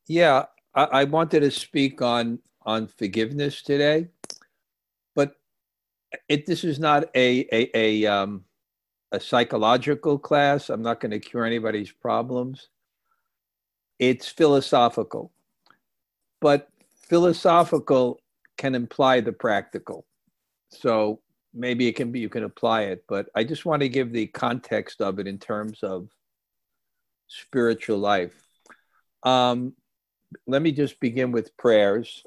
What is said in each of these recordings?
Yeah, I wanted to speak on forgiveness today, but this is not a psychological class. I'm not going to cure anybody's problems. It's philosophical, but philosophical can imply the practical. So maybe it can be you can apply it, but I just want to give the context of it in terms of spiritual life. Um, Let me just begin with prayers.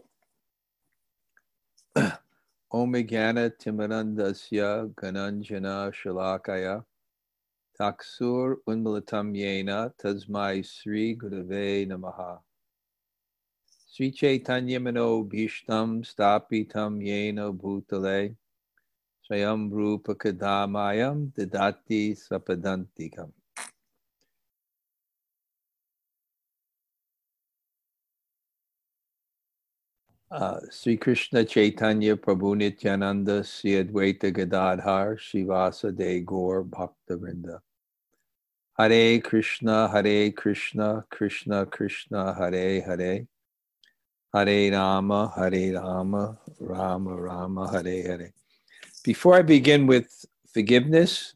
Om Jnana Timarandasya Gananjana Shalakaya Taksur Unmalatam Yena Tasmai Sri Gurave Namaha Sri Chaitanya Mano Bhishtam Stapitam Yena Bhutale Swayam Rupa Kadamayam Didati Sapadantikam. Sri Krishna Chaitanya Prabhu Nityananda Sri Advaita Gadadhar Shivasa De Gaur Bhakta Vrinda. Hare Krishna, Krishna Krishna, Hare Hare, Hare Rama, Rama Rama, Hare Hare. Before I begin with forgiveness,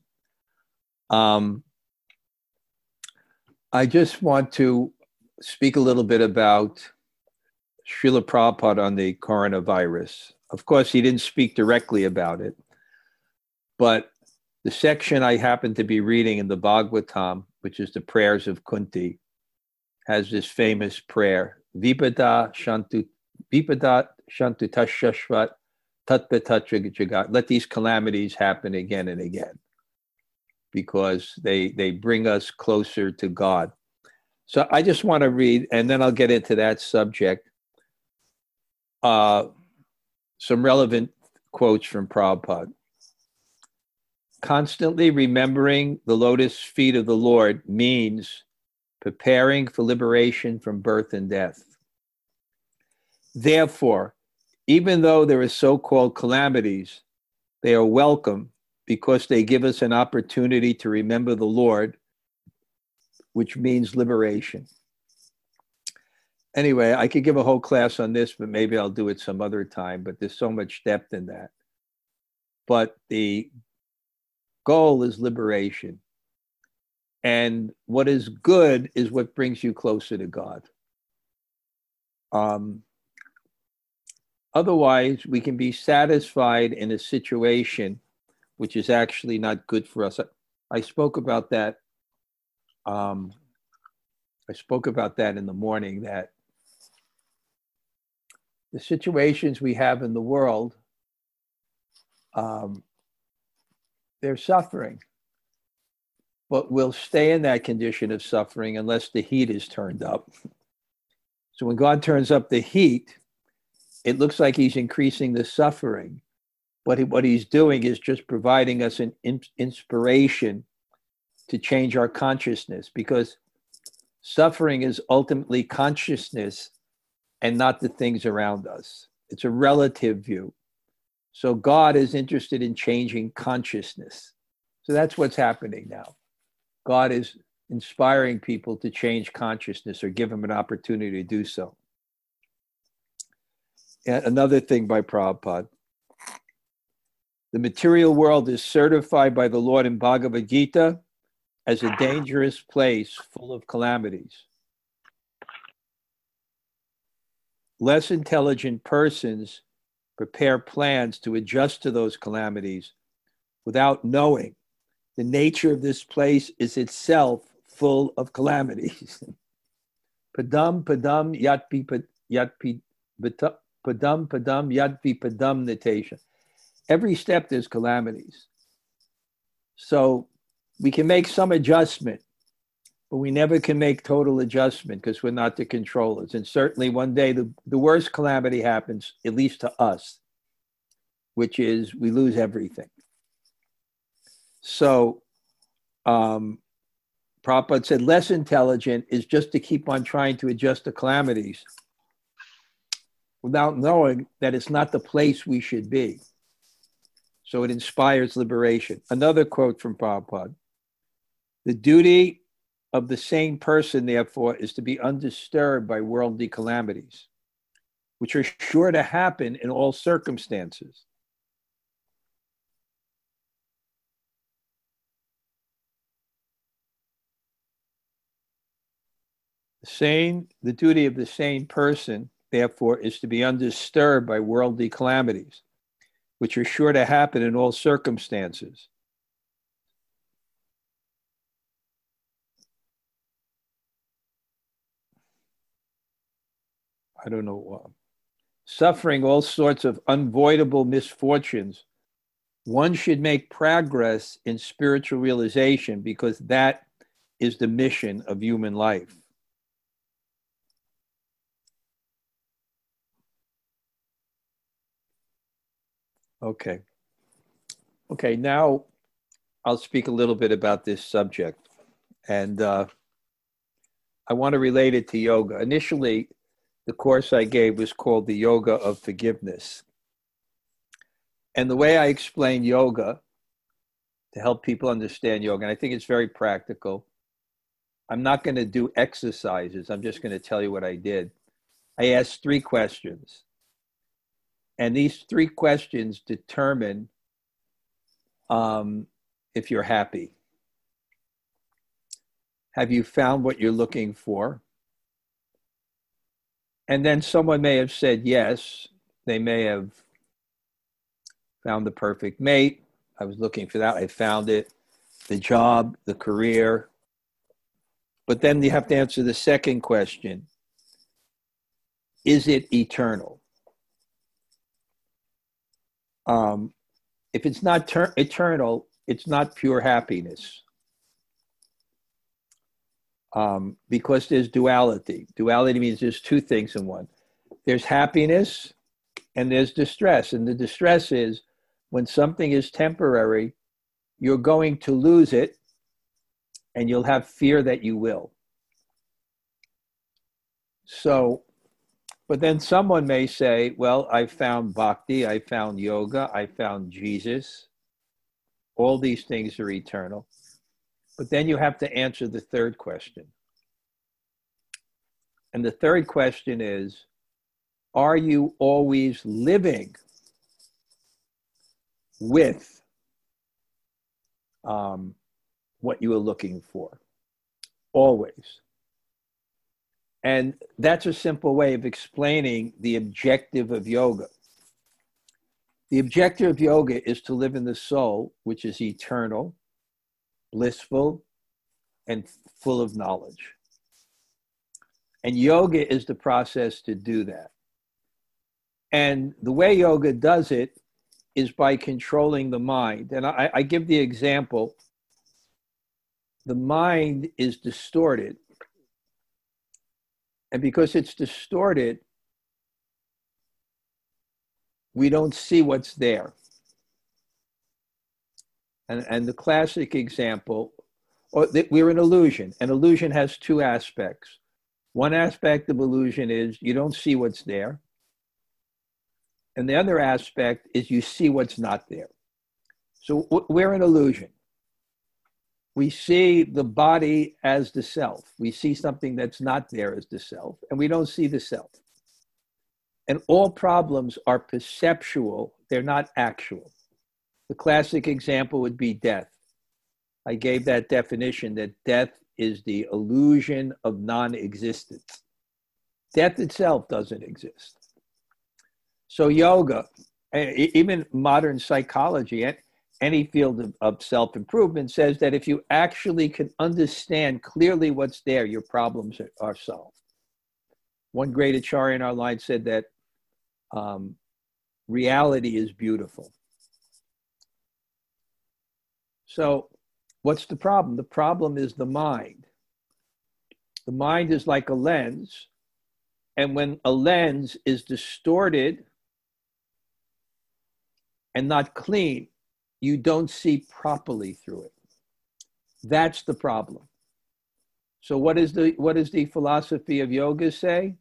I just want to speak a little bit about Srila Prabhupada on the coronavirus. Of course, he didn't speak directly about it, but the section I happen to be reading in the Bhagavatam, which is the prayers of Kunti, has this famous prayer, Vipada Shantu Tashashvat Tatpatacha Jagat. Let these calamities happen again and again, because they bring us closer to God. So I just want to read, and then I'll get into that subject, some relevant quotes from Prabhupada. Constantly remembering the lotus feet of the Lord means preparing for liberation from birth and death. Therefore, even though there are so-called calamities, they are welcome because they give us an opportunity to remember the Lord, which means liberation. Anyway, I could give a whole class on this, but maybe I'll do it some other time, but there's so much depth in that. But the goal is liberation. And what is good is what brings you closer to God. Otherwise, we can be satisfied in a situation which is actually not good for us. I spoke about that. I spoke about that in the morning, that the situations we have in the world, they're suffering, but we'll stay in that condition of suffering unless the heat is turned up. So when God turns up the heat, it looks like he's increasing the suffering, but what he's doing is just providing us an inspiration to change our consciousness, because suffering is ultimately consciousness and not the things around us. It's a relative view. So God is interested in changing consciousness. So that's what's happening now. God is inspiring people to change consciousness, or give them an opportunity to do so. And another thing by Prabhupada, the material world is certified by the Lord in Bhagavad Gita as a dangerous place full of calamities. Less intelligent persons prepare plans to adjust to those calamities without knowing the nature of this place is itself full of calamities. Padam padam yatpi padam yatpi padam nitation. Every step there's calamities. So we can make some adjustment, but we never can make total adjustment because we're not the controllers. And certainly one day the worst calamity happens, at least to us, which is we lose everything. So Prabhupada said less intelligent is just to keep on trying to adjust to calamities without knowing that it's not the place we should be. So it inspires liberation. Another quote from Prabhupada: the duty of the sane person, therefore, is to be undisturbed by worldly calamities, which are sure to happen in all circumstances. The duty of the sane person, therefore, is to be undisturbed by worldly calamities, which are sure to happen in all circumstances. I don't know. Suffering all sorts of unavoidable misfortunes, one should make progress in spiritual realization because that is the mission of human life. Okay. Okay, now I'll speak a little bit about this subject. And I want to relate it to yoga. Initially, the course I gave was called the Yoga of Forgiveness. And the way I explain yoga to help people understand yoga, and I think it's very practical, I'm not going to do exercises. I'm just going to tell you what I did. I asked 3 questions. And these 3 questions determine if you're happy. Have you found what you're looking for? And then someone may have said yes. They may have found the perfect mate. I was looking for that. I found it. The job, the career. But then you have to answer the second question. Is it eternal? If it's not eternal, it's not pure happiness. Because there's duality. Duality means there's 2 things in one. There's happiness and there's distress. And the distress is when something is temporary, you're going to lose it and you'll have fear that you will. So, but then someone may say, well, I found bhakti, I found yoga, I found Jesus. All these things are eternal. But then you have to answer the third question. And the third question is, are you always living with what you are looking for? Always. And that's a simple way of explaining the objective of yoga. The objective of yoga is to live in the soul, which is eternal, blissful, and full of knowledge. And yoga is the process to do that. And the way yoga does it is by controlling the mind. And I give the example, the mind is distorted. And because it's distorted, we don't see what's there. And the classic example, we're an illusion. An illusion has 2 aspects. One aspect of illusion is you don't see what's there. And the other aspect is you see what's not there. So we're an illusion. We see the body as the self. We see something that's not there as the self, and we don't see the self. And all problems are perceptual. They're not actual. The classic example would be death. I gave that definition that death is the illusion of non-existence. Death itself doesn't exist. So yoga, even modern psychology, any field of self-improvement says that if you actually can understand clearly what's there, your problems are solved. One great acharya in our line said that reality is beautiful. So what's the problem? The problem is the mind. The mind is like a lens. And when a lens is distorted and not clean, you don't see properly through it. That's the problem. So what is the philosophy of yoga say?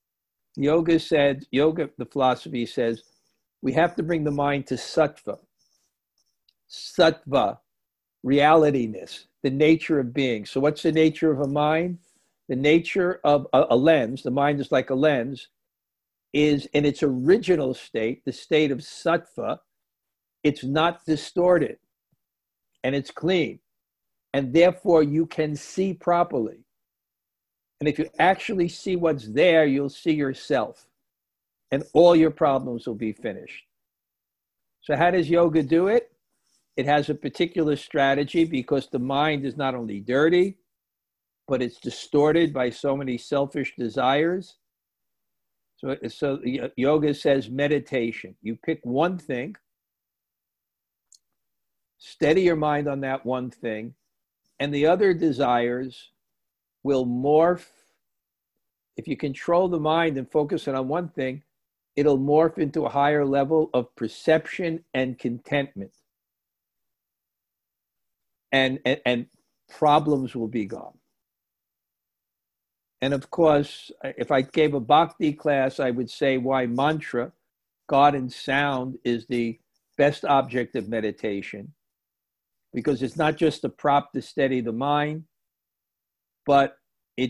The philosophy says, we have to bring the mind to sattva. Sattva realityness, the nature of being. So what's the nature of a mind? The nature of a lens, the mind is like a lens, is in its original state, the state of sattva. It's not distorted and it's clean. And therefore you can see properly. And if you actually see what's there, you'll see yourself. And all your problems will be finished. So how does yoga do it? It has a particular strategy because the mind is not only dirty, but it's distorted by so many selfish desires. So yoga says meditation. You pick one thing, steady your mind on that one thing, and the other desires will morph. If you control the mind and focus it on one thing, it'll morph into a higher level of perception and contentment. And problems will be gone. And of course, if I gave a bhakti class, I would say why mantra, God and sound, is the best object of meditation. Because it's not just a prop to steady the mind, but you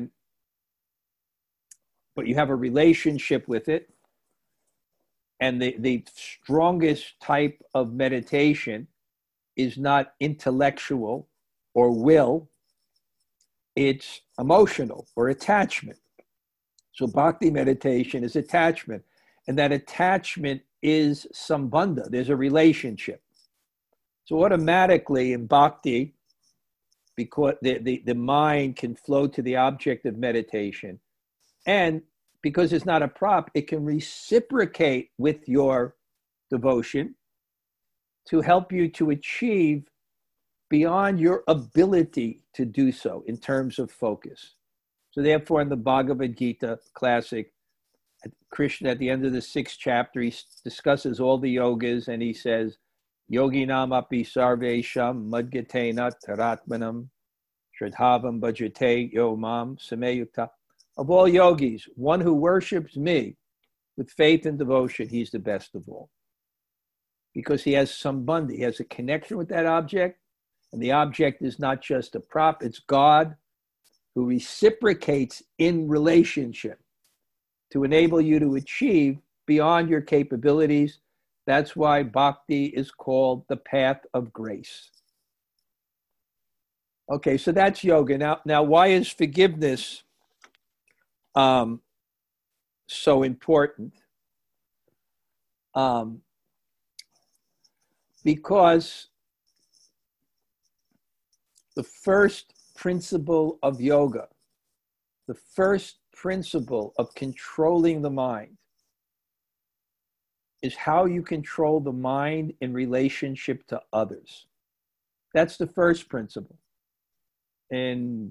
have a relationship with it. And the strongest type of meditation is not intellectual or will, it's emotional or attachment. So bhakti meditation is attachment. And that attachment is sambandha. There's a relationship. So automatically in bhakti, because the mind can flow to the object of meditation. And because it's not a prop, it can reciprocate with your devotion to help you to achieve beyond your ability to do so in terms of focus. So therefore, in the Bhagavad Gita classic, Krishna, at the end of the 6th chapter, he discusses all the yogas and he says, Yoginam api sarvesham madgatena taratmanam shradhavam bhajate yo mam sameyukta. Of all yogis, one who worships me with faith and devotion, he's the best of all. Because he has sambandha, he has a connection with that object, and the object is not just a prop, it's God who reciprocates in relationship to enable you to achieve beyond your capabilities. That's why bhakti is called the path of grace. Okay, so that's yoga. Now why is forgiveness so important? Because the first principle of yoga, the first principle of controlling the mind, is how you control the mind in relationship to others. That's the first principle. In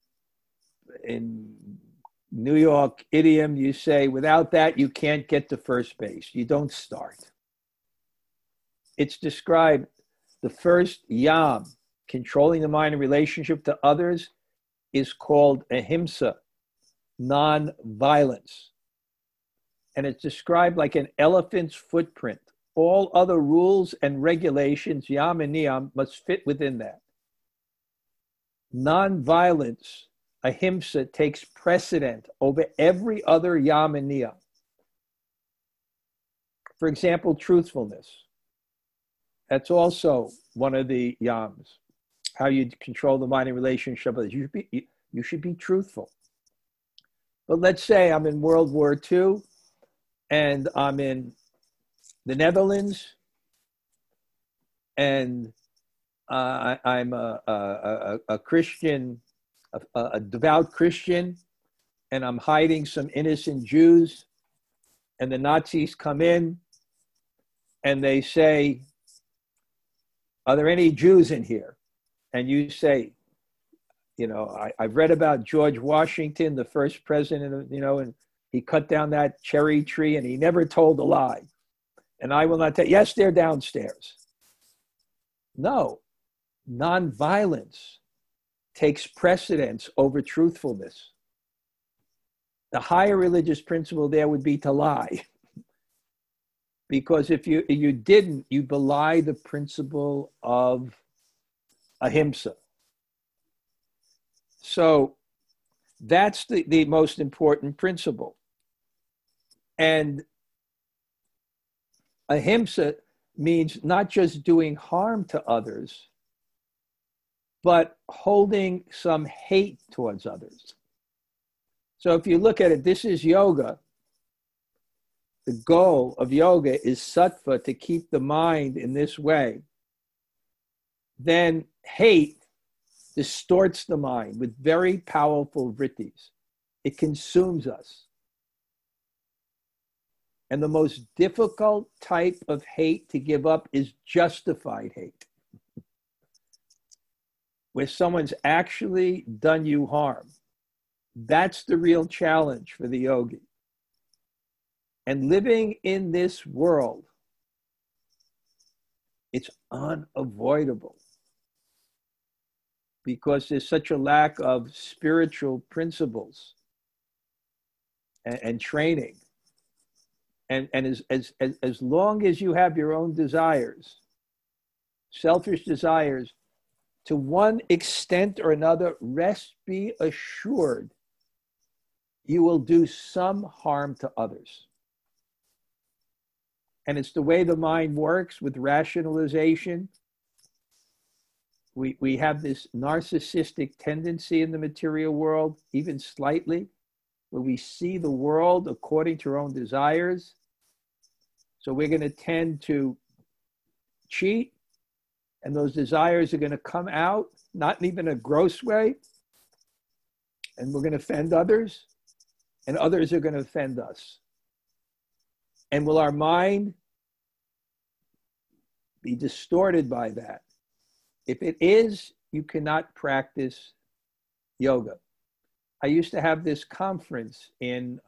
New York idiom, you say, without that, you can't get to first base. You don't start. It's described, the first yam, controlling the mind in relationship to others, is called ahimsa, non-violence. And it's described like an elephant's footprint. All other rules and regulations, yam and niyam, must fit within that. Non-violence, ahimsa, takes precedent over every other yam and niyam. For example, truthfulness. That's also one of the yams. How you control the mind in relationship with others. You should be truthful. But let's say I'm in World War II and I'm in the Netherlands and I'm a Christian, a devout Christian, and I'm hiding some innocent Jews, and the Nazis come in and they say, are there any Jews in here? And you say, I've read about George Washington, the first president, and he cut down that cherry tree and he never told a lie. And I will not tell, yes, they're downstairs. No, nonviolence takes precedence over truthfulness. The higher religious principle there would be to lie. Because if you didn't, you belie the principle of ahimsa. So that's the most important principle. And ahimsa means not just doing harm to others, but holding some hate towards others. So if you look at it, this is yoga. The goal of yoga is sattva, to keep the mind in this way. Then hate distorts the mind with very powerful vrittis. It consumes us. And the most difficult type of hate to give up is justified hate, where someone's actually done you harm. That's the real challenge for the yogi. And living in this world, it's unavoidable because there's such a lack of spiritual principles and training. And as long as you have your own desires, selfish desires, to one extent or another, rest be assured, you will do some harm to others. And it's the way the mind works with rationalization. We have this narcissistic tendency in the material world, even slightly, where we see the world according to our own desires. So we're going to tend to cheat, and those desires are going to come out, not even in a gross way, and we're going to offend others, and others are going to offend us. And will our mind be distorted by that? If it is, you cannot practice yoga. I used to have this conference in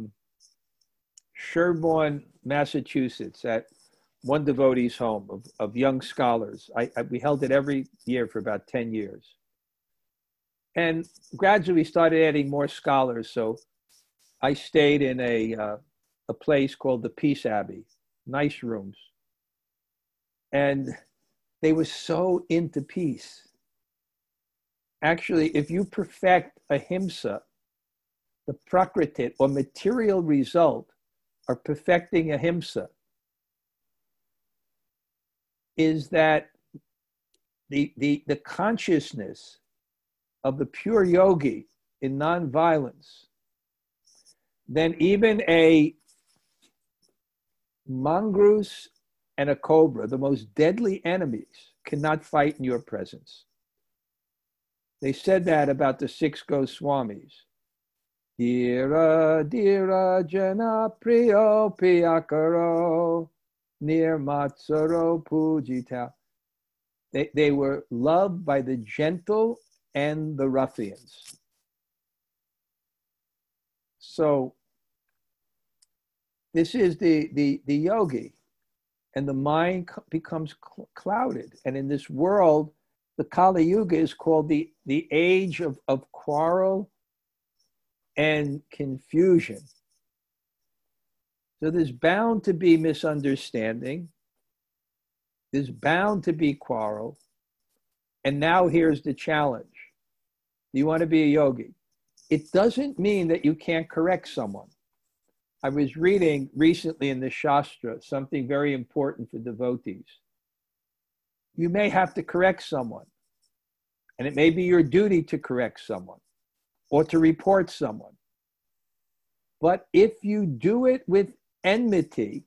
Sherborne, Massachusetts, at one devotee's home of young scholars. We held it every year for about 10 years. And gradually started adding more scholars. So I stayed in a place called the Peace Abbey, nice rooms. And they were so into peace. Actually, if you perfect ahimsa, the prakriti or material result of perfecting ahimsa is that the consciousness of the pure yogi in non-violence, then even a mongoose and a cobra, the most deadly enemies, cannot fight in your presence. They said that about the 6 Goswamis. Dira dira jana priyo piyakaro nirmatsaro pujita. They were loved by the gentle and the ruffians. So this is the yogi, and the mind becomes clouded. And in this world, the Kali Yuga is called the age of quarrel and confusion. So there's bound to be misunderstanding. There's bound to be quarrel. And now here's the challenge. Do you want to be a yogi? It doesn't mean that you can't correct someone. I was reading recently in the Shastra something very important for devotees. You may have to correct someone, and it may be your duty to correct someone or to report someone. But if you do it with enmity,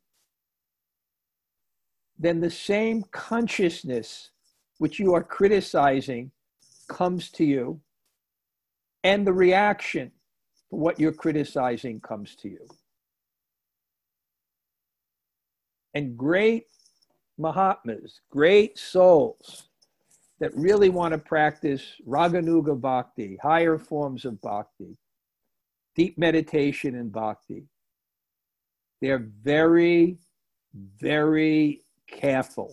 then the same consciousness which you are criticizing comes to you, and the reaction for what you're criticizing comes to you. And great Mahatmas, great souls that really want to practice Raganuga Bhakti, higher forms of Bhakti, deep meditation in Bhakti, they're very, very careful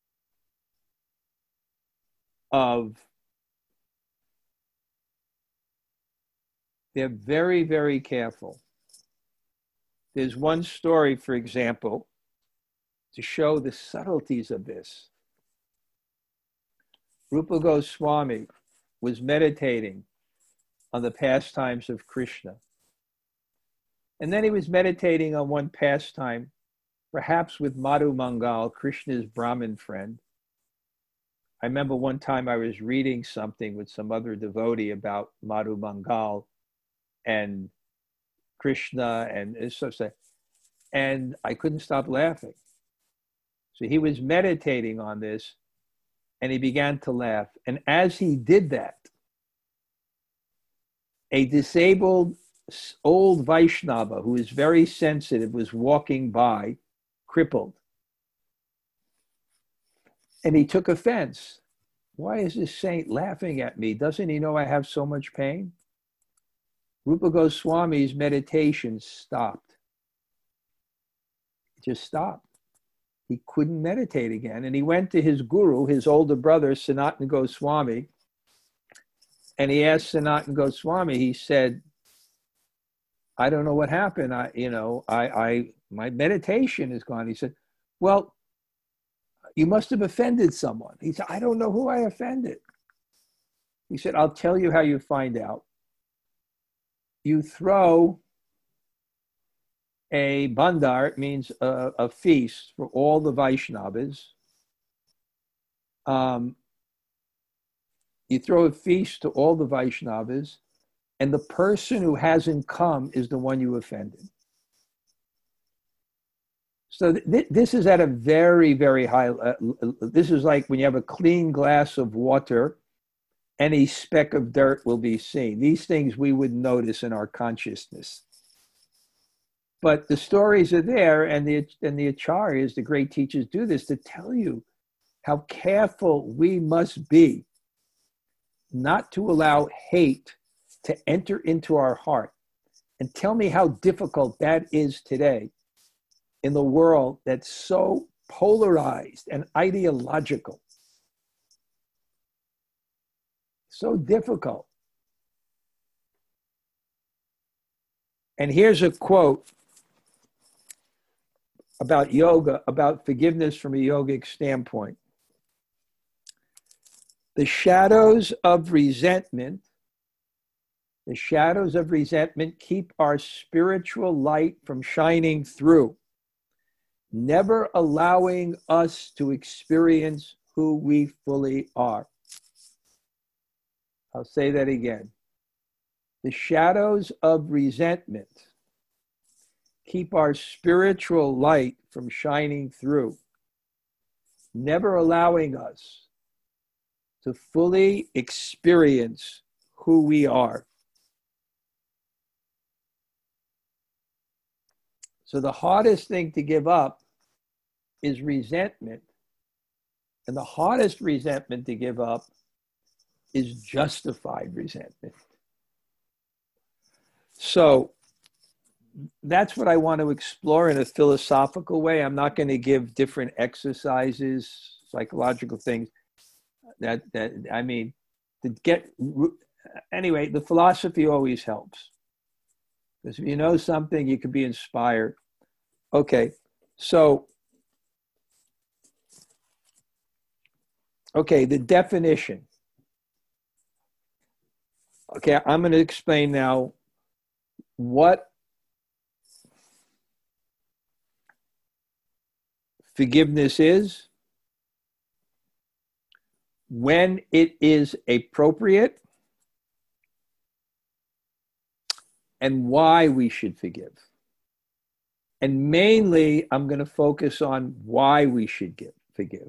they're very, very careful. There's one story, for example, to show the subtleties of this. Rupa Goswami was meditating on the pastimes of Krishna. And then he was meditating on one pastime, perhaps with Madhu Mangal, Krishna's Brahmin friend. I remember one time I was reading something with some other devotee about Madhu Mangal and Krishna and so on. And I couldn't stop laughing. So he was meditating on this and he began to laugh. And as he did that, a disabled old Vaishnava who is very sensitive was walking by, crippled. And he took offense. Why is this saint laughing at me? Doesn't he know I have so much pain? Rupa Goswami's meditation stopped. It just stopped. He couldn't meditate again. And he went to his guru, his older brother, Sanatana Goswami, and he asked Sanatana Goswami, he said, I don't know what happened. My meditation is gone. He said, well, you must have offended someone. He said, I don't know who I offended. He said, I'll tell you how you find out. You throw a bandar, it means a feast for all the Vaishnavas. You throw a feast to all the Vaishnavas, and the person who hasn't come is the one you offended. So this is at a very, very high, this is like when you have a clean glass of water, any speck of dirt will be seen. These things we would notice in our consciousness. But the stories are there, and the acharyas, the great teachers, do this to tell you how careful we must be not to allow hate to enter into our heart. And tell me how difficult that is today in the world that's so polarized and ideological. So difficult. And here's a quote about yoga, about forgiveness from a yogic standpoint. The shadows of resentment keep our spiritual light from shining through, never allowing us to experience who we fully are. I'll say that again. The shadows of resentment keep our spiritual light from shining through, never allowing us to fully experience who we are. So the hardest thing to give up is resentment. And the hardest resentment to give up is justified resentment. So that's what I want to explore in a philosophical way. I'm not going to give different exercises, psychological things anyway, the philosophy always helps. Because if you know something, you can be inspired. Okay, the definition. Okay, I'm going to explain now what forgiveness is, when it is appropriate, and why we should forgive. And mainly, I'm going to focus on why we should forgive.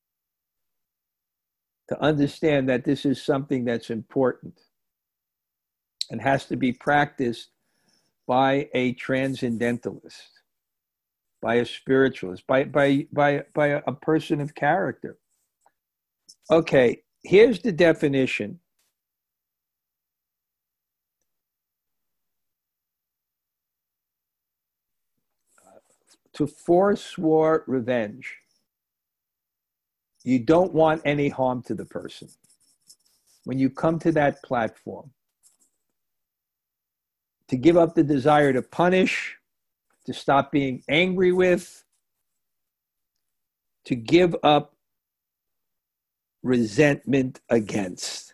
To understand that this is something that's important and has to be practiced by a transcendentalist, by a spiritualist, by a person of character. Okay, here's the definition. To forswear revenge. You don't want any harm to the person. When you come to that platform, to give up the desire to punish, to stop being angry with, to give up resentment against.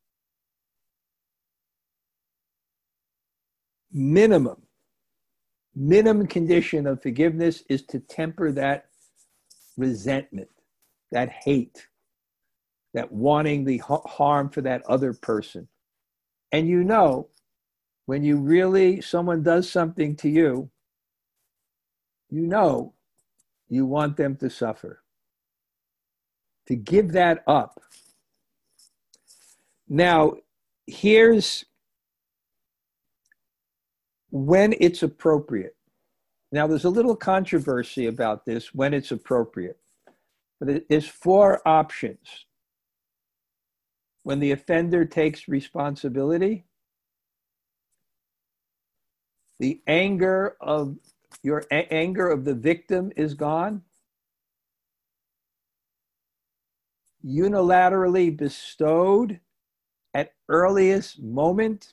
Minimum condition of forgiveness is to temper that resentment, that hate, that wanting the harm for that other person. And you know, when you really, someone does something to you, you know, you want them to suffer. To give that up. Now, here's when it's appropriate. Now, there's a little controversy about this, when it's appropriate. But there's 4 options. When the offender takes responsibility, the anger of the victim is gone, unilaterally bestowed at earliest moment,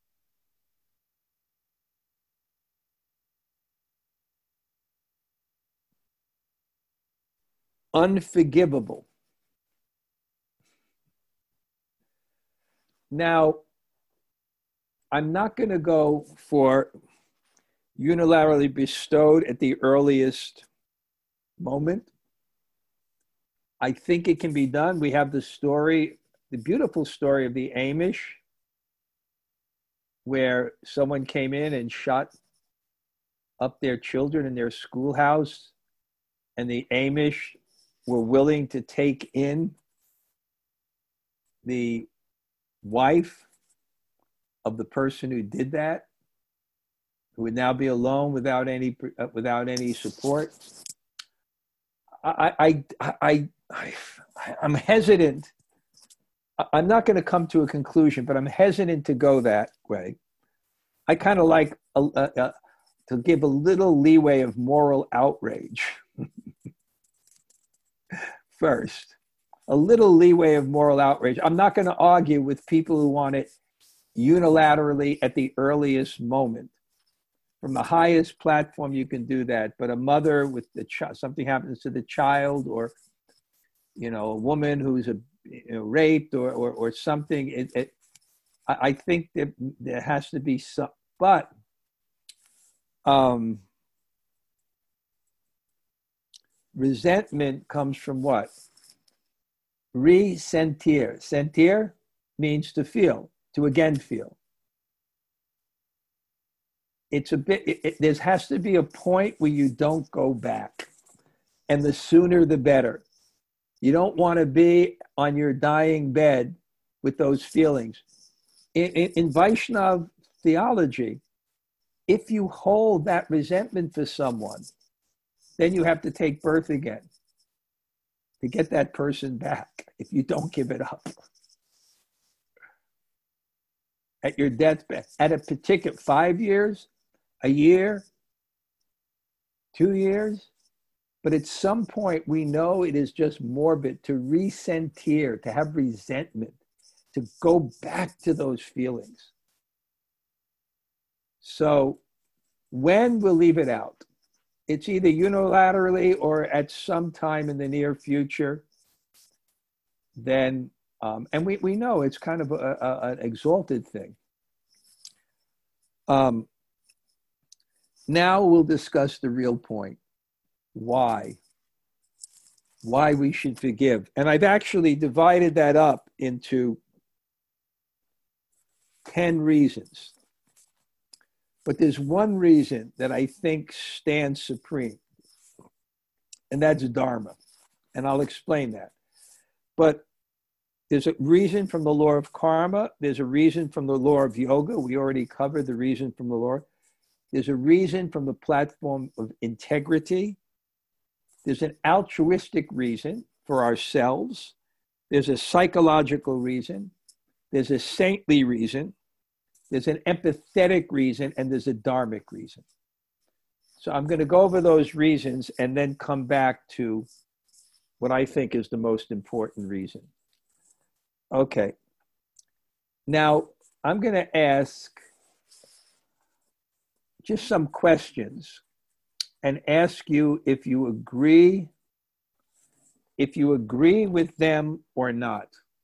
unforgivable. Now, I'm not going to go for unilaterally bestowed at the earliest moment. I think it can be done. We have the story, the beautiful story of the Amish, where someone came in and shot up their children in their schoolhouse, and the Amish were willing to take in the wife of the person who did that, who would now be alone without any support. I'm hesitant. I'm not going to come to a conclusion, but I'm hesitant to go that way. I kind of like to give a little leeway of moral outrage first. A little leeway of moral outrage. I'm not going to argue with people who want it unilaterally at the earliest moment. From the highest platform, you can do that. But a mother with the something happens to the child, or a woman who's raped or something. I think that there has to be some. But resentment comes from what? Resentir. Sentir means to feel, to again feel. It's a bit, there has to be a point where you don't go back. And the sooner the better. You don't want to be on your dying bed with those feelings. In Vaishnav theology, if you hold that resentment for someone, then you have to take birth again to get that person back if you don't give it up. At your deathbed, at a particular 5 years, a year, 2 years, but at some point we know it is just morbid to resentir, to have resentment, to go back to those feelings. So when we'll leave it out, it's either unilaterally or at some time in the near future, then, and we know it's kind of an exalted thing. Now we'll discuss the real point. Why we should forgive. And I've actually divided that up into 10 reasons. But there's one reason that I think stands supreme, and that's Dharma. And I'll explain that. But there's a reason from the law of karma. There's a reason from the law of yoga. We already covered the reason from the law. There's a reason from the platform of integrity. There's an altruistic reason for ourselves. There's a psychological reason. There's a saintly reason. There's an empathetic reason, and there's a dharmic reason. So I'm going to go over those reasons and then come back to what I think is the most important reason. Okay. Now, I'm going to ask just some questions and ask you if you agree, if you agree with them or not.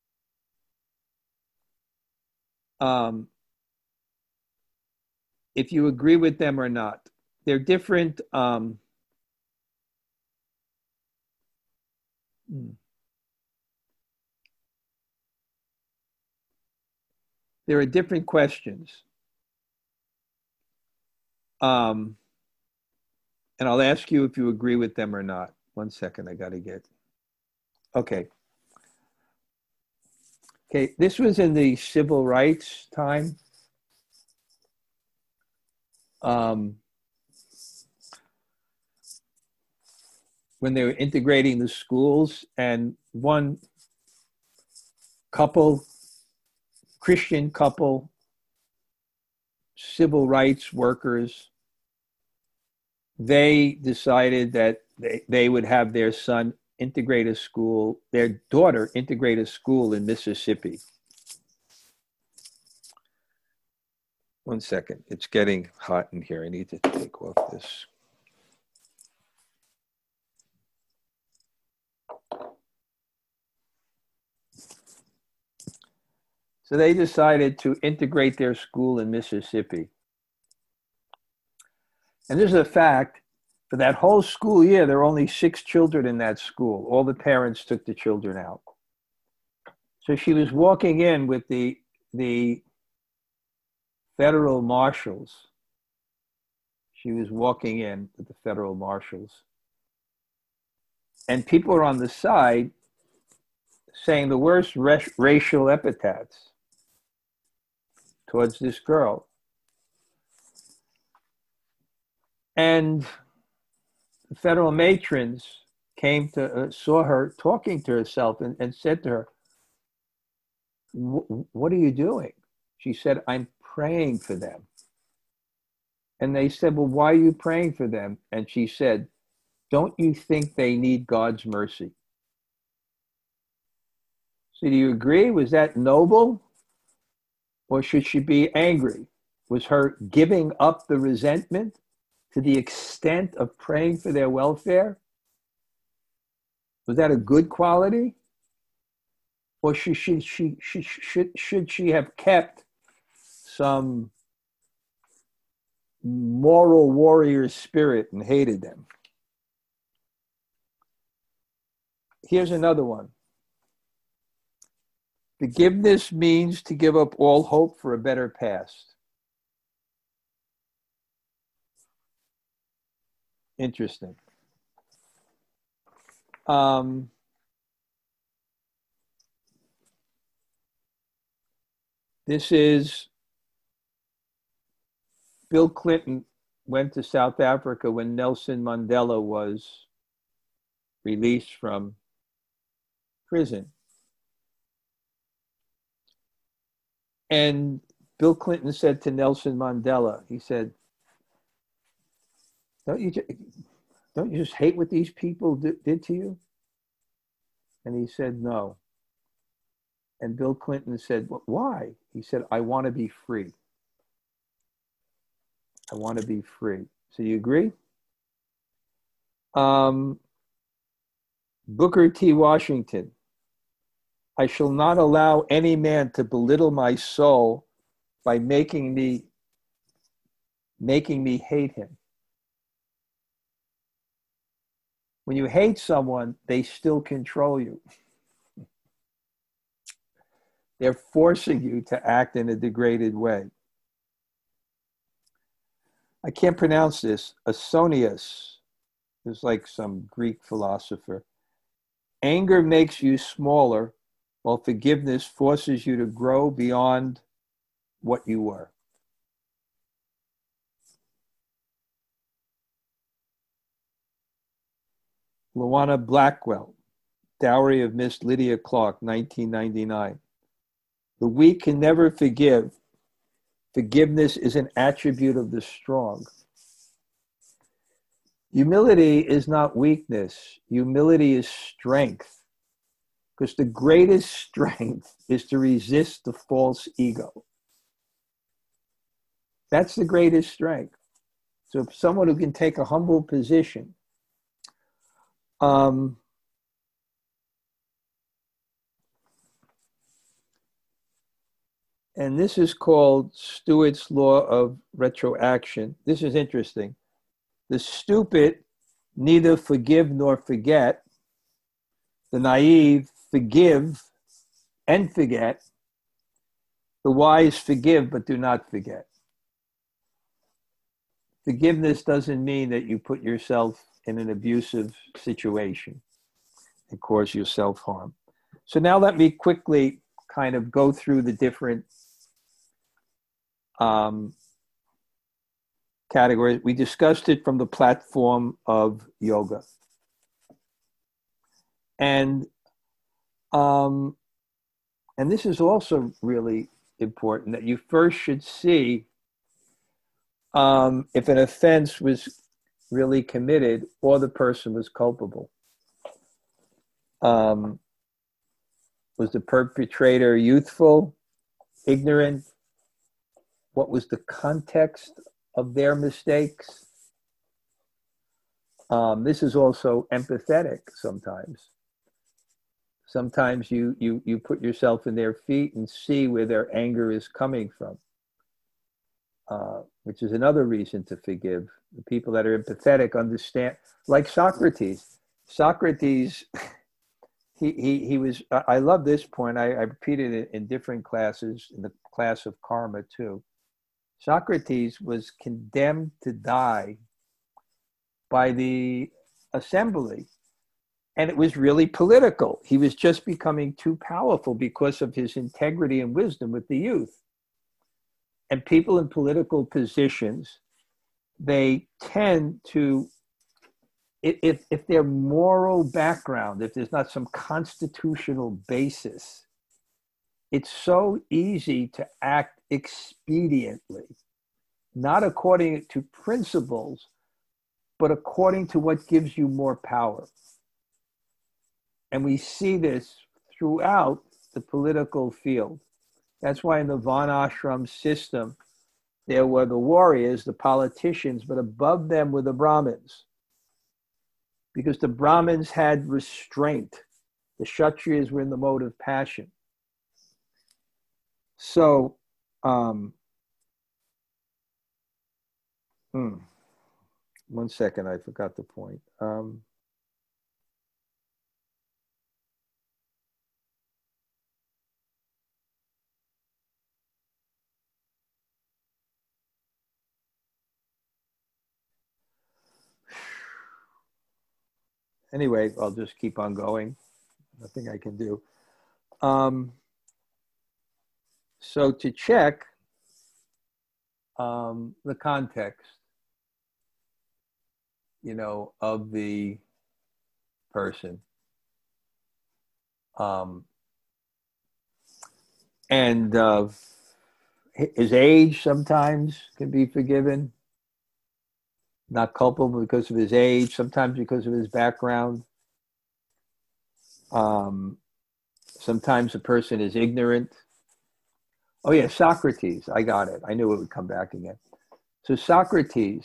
If you agree with them or not. They're different. There are different questions. And I'll ask you if you agree with them or not. 1 second, I got to get. Okay. Okay, this was in the civil rights time. When they were integrating the schools, and one couple, Christian couple, civil rights workers, they decided that they would have their son integrate a school, their daughter integrate a school in Mississippi. 1 second, it's getting hot in here. I need to take off this. So they decided to integrate their school in Mississippi. And this is a fact. For that whole school year, there were only 6 children in that school. All the parents took the children out. So she was walking in with the federal marshals. She was walking in with the federal marshals. And people are on the side saying the worst racial epithets towards this girl. And the federal matrons came to, saw her talking to herself and said to her, "What are you doing?" She said, "I'm praying for them." And they said, "Well, why are you praying for them?" And she said, "Don't you think they need God's mercy?" So do you agree? Was that noble? Or should she be angry? Was her giving up the resentment to the extent of praying for their welfare? Was that a good quality? Or should she have kept some moral warrior spirit and hated them? Here's another one. Forgiveness means to give up all hope for a better past. Interesting. This is Bill Clinton went to South Africa when Nelson Mandela was released from prison. And Bill Clinton said to Nelson Mandela, he said, don't you just hate what these people did to you? And he said, no. And Bill Clinton said, well, why? He said, I want to be free. I want to be free. So you agree? Booker T. Washington. I shall not allow any man to belittle my soul by making me hate him. When you hate someone, they still control you. They're forcing you to act in a degraded way. I can't pronounce this. Ausonius is like some Greek philosopher. Anger makes you smaller, while forgiveness forces you to grow beyond what you were. Luana Blackwell, Dowry of Miss Lydia Clark, 1999. The weak can never forgive. Forgiveness is an attribute of the strong. Humility is not weakness. Humility is strength. Because the greatest strength is to resist the false ego. That's the greatest strength. So if someone who can take a humble position, And this is called Stewart's law of retroaction. This is interesting. The stupid neither forgive nor forget. The naive forgive and forget. The wise forgive but do not forget. Forgiveness doesn't mean that you put yourself in an abusive situation and cause you self-harm. So now let me quickly kind of go through the different categories. We discussed it from the platform of yoga. And this is also really important, that you first should see if an offense was really committed or the person was culpable. Was the perpetrator youthful, ignorant? What was the context of their mistakes? This is also empathetic sometimes. Sometimes you put yourself in their feet and see where their anger is coming from, which is another reason to forgive. The people that are empathetic understand, like Socrates. Socrates, he was, I love this point. I repeated it in different classes, in the class of karma too. Socrates was condemned to die by the assembly. And it was really political. He was just becoming too powerful because of his integrity and wisdom with the youth. And people in political positions, they tend to, if their moral background, if there's not some constitutional basis, it's so easy to act expediently, not according to principles, but according to what gives you more power. And we see this throughout the political field. That's why in the Varnashram system, there were the warriors, the politicians, but above them were the Brahmins. Because the Brahmins had restraint. The Kshatriyas were in the mode of passion. So, one second, I forgot the point. Anyway, I'll just keep on going. Nothing I can do. So to check the context, of the person, and his age sometimes can be forgiven. Not culpable because of his age, sometimes because of his background. Sometimes a person is ignorant. Oh yeah, Socrates, I got it. I knew it would come back again. So Socrates,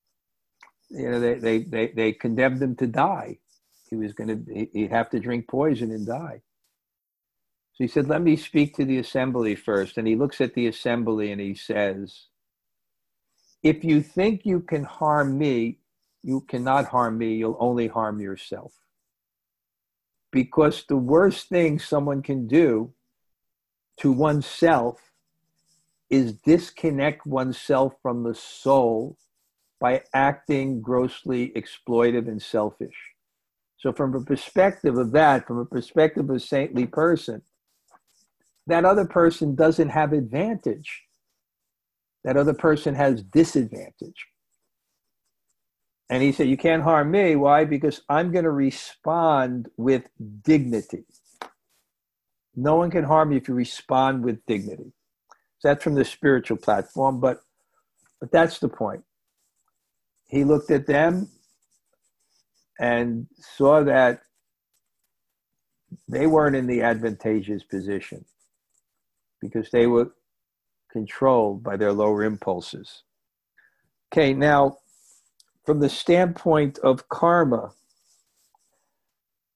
they condemned him to die. He'd have to drink poison and die. So he said, let me speak to the assembly first. And he looks at the assembly and he says, if you think you can harm me, you cannot harm me. You'll only harm yourself. Because the worst thing someone can do to oneself is disconnect oneself from the soul by acting grossly exploitive and selfish. So from a perspective of that, from a perspective of a saintly person, that other person doesn't have advantage. That other person has disadvantage. And he said, you can't harm me. Why? Because I'm going to respond with dignity. No one can harm you if you respond with dignity. So that's from the spiritual platform, but that's the point. He looked at them and saw that they weren't in the advantageous position because they were controlled by their lower impulses. Okay, now, from the standpoint of karma,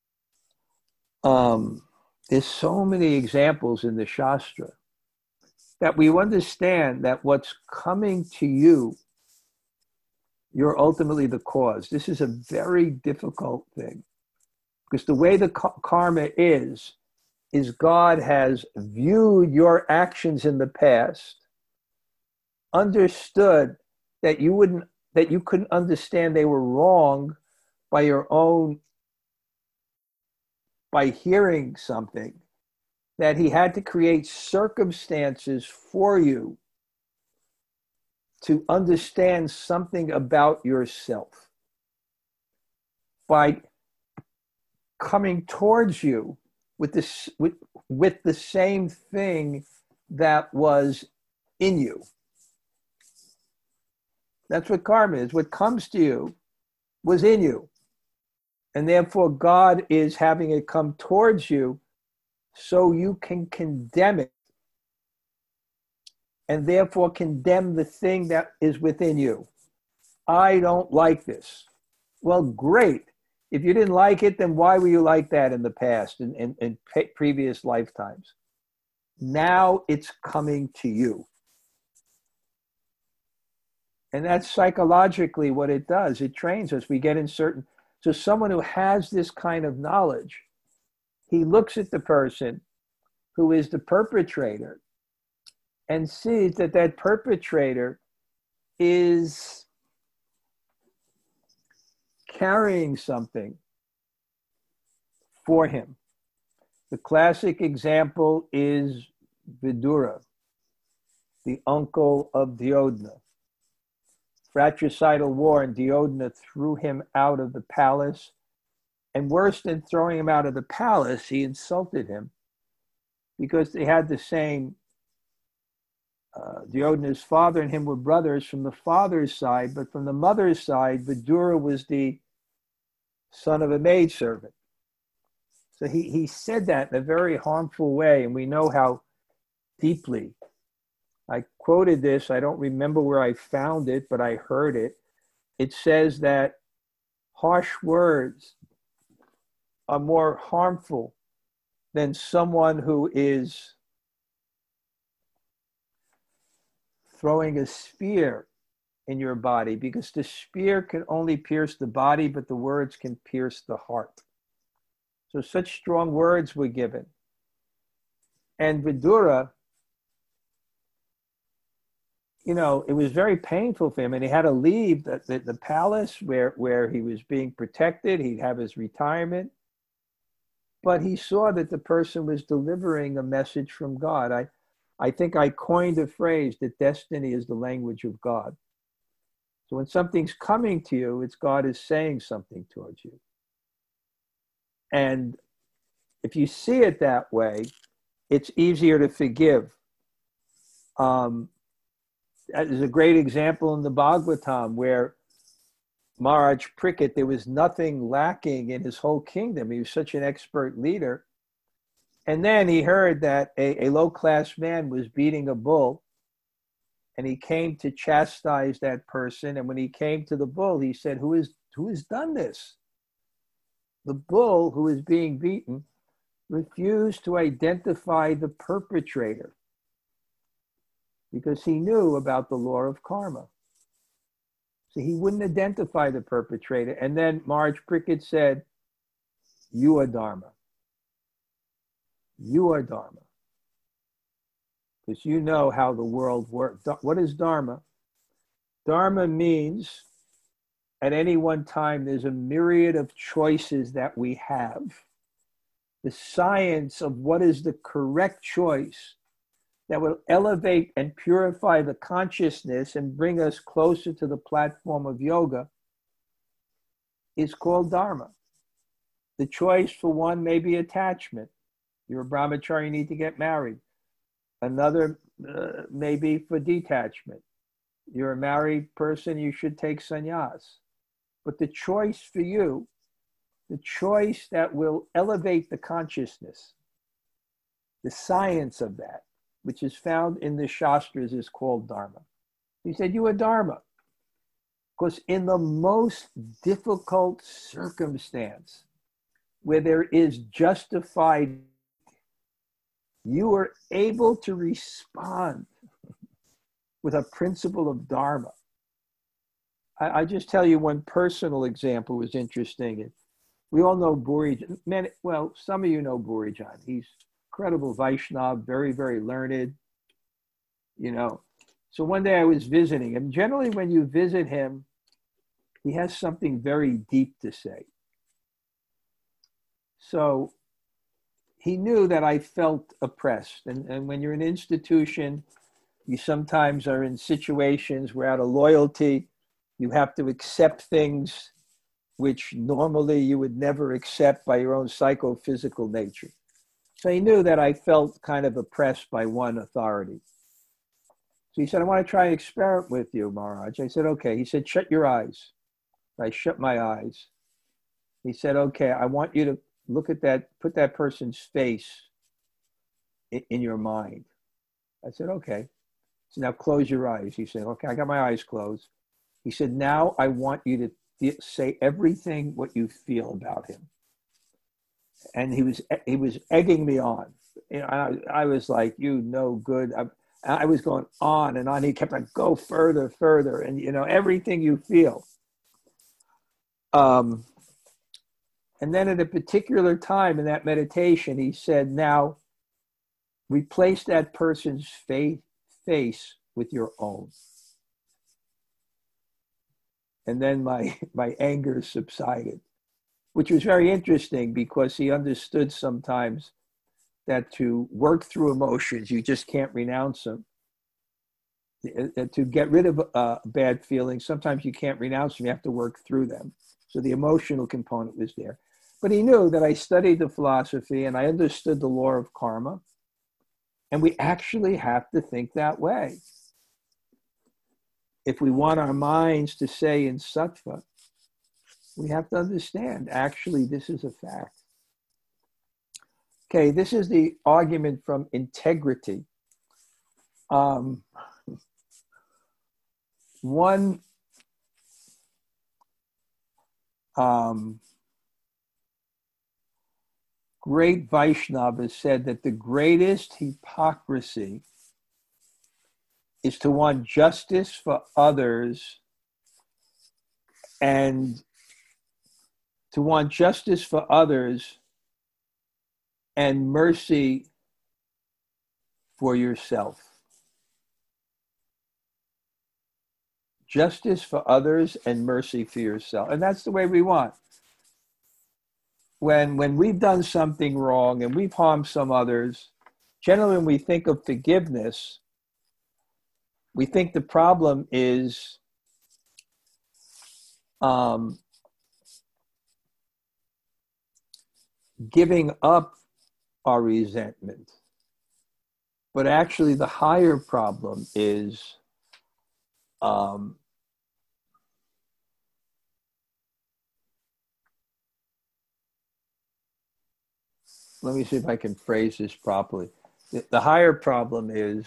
there's so many examples in the Shastra that we understand that what's coming to you, you're ultimately the cause. This is a very difficult thing because the way the karma is God has viewed your actions in the past, understood that you couldn't understand they were wrong by hearing something, that he had to create circumstances for you to understand something about yourself by coming towards you with the same thing that was in you. That's what karma is. What comes to you was in you. And therefore, God is having it come towards you so you can condemn it and therefore condemn the thing that is within you. I don't like this. Well, great. If you didn't like it, then why were you like that in the past, in previous lifetimes? Now it's coming to you. And that's psychologically what it does. It trains us. We get in certain... So someone who has this kind of knowledge, he looks at the person who is the perpetrator and sees that that perpetrator is carrying something for him. The classic example is Vidura, the uncle of Duryodhana. Fratricidal war, and Duryodhana threw him out of the palace. And worse than throwing him out of the palace, he insulted him because they had the same... Duryodhana's father and him were brothers from the father's side, but from the mother's side, Vidura was the son of a maidservant. So he said that in a very harmful way, and we know how deeply. I quoted this, I don't remember where I found it, but I heard it. It says that harsh words are more harmful than someone who is throwing a spear in your body, because the spear can only pierce the body, but the words can pierce the heart. So such strong words were given. And Vidura, it was very painful for him, and he had to leave the palace where he was being protected. He'd have his retirement. But he saw that the person was delivering a message from God. I think I coined a phrase that destiny is the language of God. So when something's coming to you, it's God is saying something towards you. And if you see it that way, it's easier to forgive. There's a great example in the Bhagavatam where Maharaj Parikshit, there was nothing lacking in his whole kingdom. He was such an expert leader. And then he heard that a low-class man was beating a bull, and he came to chastise that person. And when he came to the bull, he said, who has done this? The bull, who is being beaten, refused to identify the perpetrator because he knew about the law of karma. So he wouldn't identify the perpetrator. And then Maharaj Parikshit said, you are Dharma. You are Dharma. Because you know how the world works. What is Dharma? Dharma means at any one time there's a myriad of choices that we have. The science of what is the correct choice that will elevate and purify the consciousness and bring us closer to the platform of yoga is called Dharma. The choice for one may be attachment. You're a brahmachari, you need to get married. Another may be for detachment. You're a married person, you should take sannyas. But the choice for you, the choice that will elevate the consciousness, the science of that, which is found in the Shastras, is called Dharma. He said, you are Dharma. Because in the most difficult circumstance, where there is justified, you were able to respond with a principle of Dharma. I just tell you one personal example was interesting. We all know Burijan. Well, some of you know Burijan. He's incredible Vaishnava, very, very learned, you know. So one day I was visiting him. Generally, when you visit him, he has something very deep to say. So he knew that I felt oppressed. And when you're in an institution, you sometimes are in situations where out of loyalty, you have to accept things which normally you would never accept by your own psychophysical nature. So he knew that I felt kind of oppressed by one authority. So he said, I want to try an experiment with you, Maharaj. I said, okay. He said, shut your eyes. I shut my eyes. He said, okay, I want you to look at that, put that person's face in your mind. I said, okay. So now close your eyes. He said, okay, I got my eyes closed. He said, now I want you to say everything what you feel about him. And he was egging me on. You know, I was like, you no good. I was going on and on. He kept on go further, further, and you know everything you feel. And then at a particular time in that meditation, he said, "Now, replace that person's face with your own." And then my anger subsided, which was very interesting because he understood sometimes that to work through emotions, you just can't renounce them. To get rid of bad feelings, sometimes you can't renounce them, you have to work through them. So the emotional component was there. But he knew that I studied the philosophy and I understood the law of karma. And we actually have to think that way. If we want our minds to stay in sattva, we have to understand, actually, this is a fact. Okay, this is the argument from integrity. One great Vaishnava said that the greatest hypocrisy is to want justice for others and mercy for yourself. Justice for others and mercy for yourself. And that's the way we want. When we've done something wrong and we've harmed some others, generally when we think of forgiveness, we think the problem is giving up our resentment. But actually the higher problem is let me see if I can phrase this properly. The higher problem is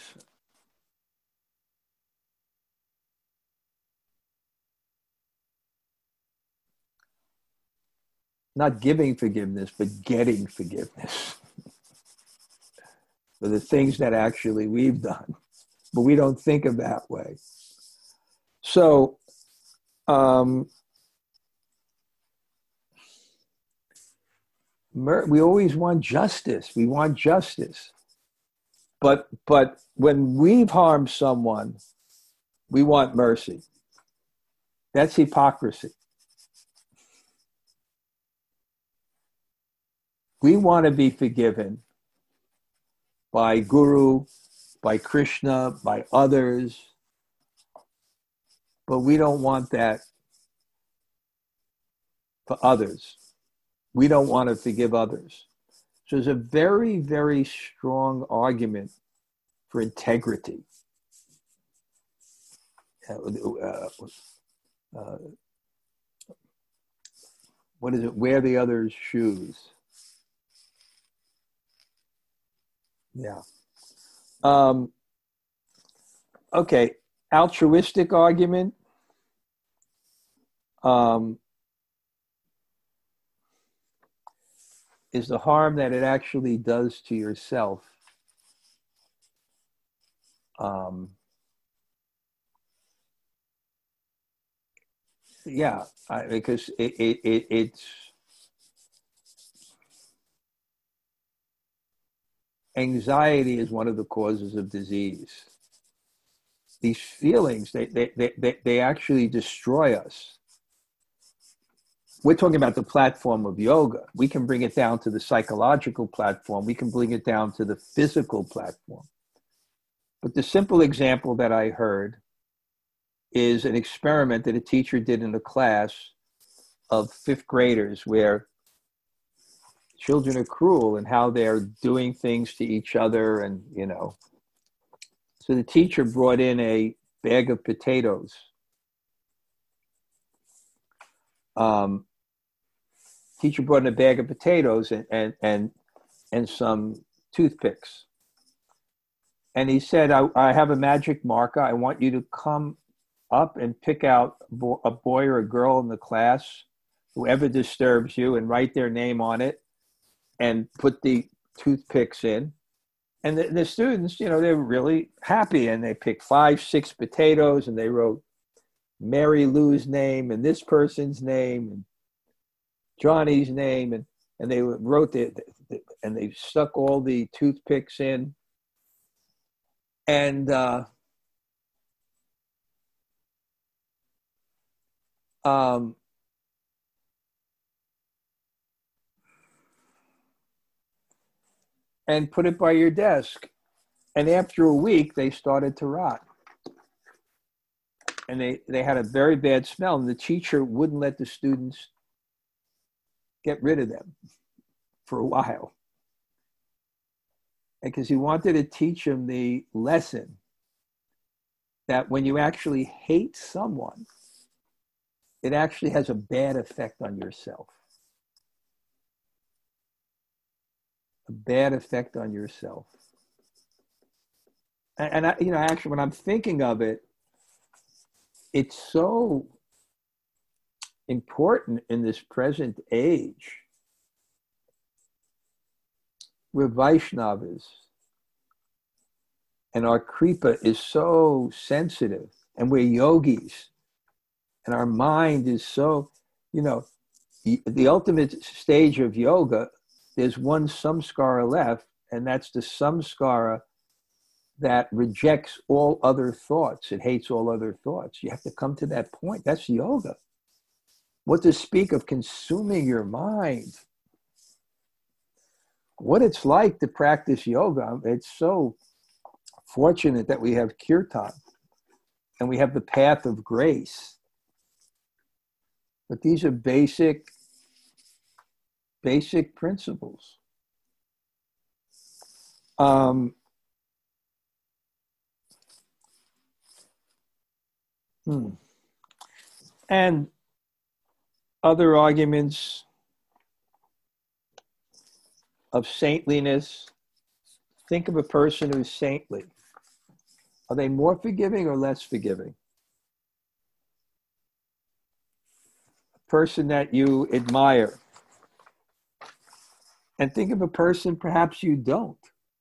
not giving forgiveness, but getting forgiveness for the things that actually we've done, but we don't think of that way. So, we always want justice. We want justice. But when we've harmed someone, we want mercy. That's hypocrisy. We want to be forgiven by Guru, by Krishna, by others, but we don't want that for others. We don't want to forgive others. So there's a very, very strong argument for integrity. What is it? Wear the other's shoes. Yeah. Okay. Altruistic argument. Is the harm that it actually does to yourself Um, because it's anxiety is one of the causes of disease. These feelings, they actually destroy us. We're talking about the platform of yoga. We can bring it down to the psychological platform. We can bring it down to the physical platform. But the simple example that I heard is an experiment that a teacher did in a class of fifth graders where children are cruel and how they're doing things to each other. And, so the teacher brought in a bag of potatoes. Teacher brought in a bag of potatoes and some toothpicks. And he said, I have a magic marker. I want you to come up and pick out a boy or a girl in the class, whoever disturbs you, and write their name on it and put the toothpicks in. And the students, they were really happy. And they picked 5, 6 potatoes and they wrote Mary Lou's name and this person's name and Johnny's name. And they wrote and they stuck all the toothpicks in. And and put it by your desk. And after a week, they started to rot. And they had a very bad smell. And the teacher wouldn't let the students get rid of them for a while. Because he wanted to teach them the lesson that when you actually hate someone, it actually has a bad effect on yourself. A bad effect on yourself. And actually, when I'm thinking of it, it's so important in this present age where Vaishnavas and our Kripa is so sensitive, and we're yogis, and our mind is so, the ultimate stage of yoga, there's one samskara left, and that's the samskara that rejects all other thoughts. It hates all other thoughts. You have to come to that point. That's yoga. What to speak of consuming your mind? What it's like to practice yoga. It's so fortunate that we have kirtan and we have the path of grace. But these are basic principles. And other arguments of saintliness. Think of a person who's saintly. Are they more forgiving or less forgiving? A person that you admire. And think of a person perhaps you don't.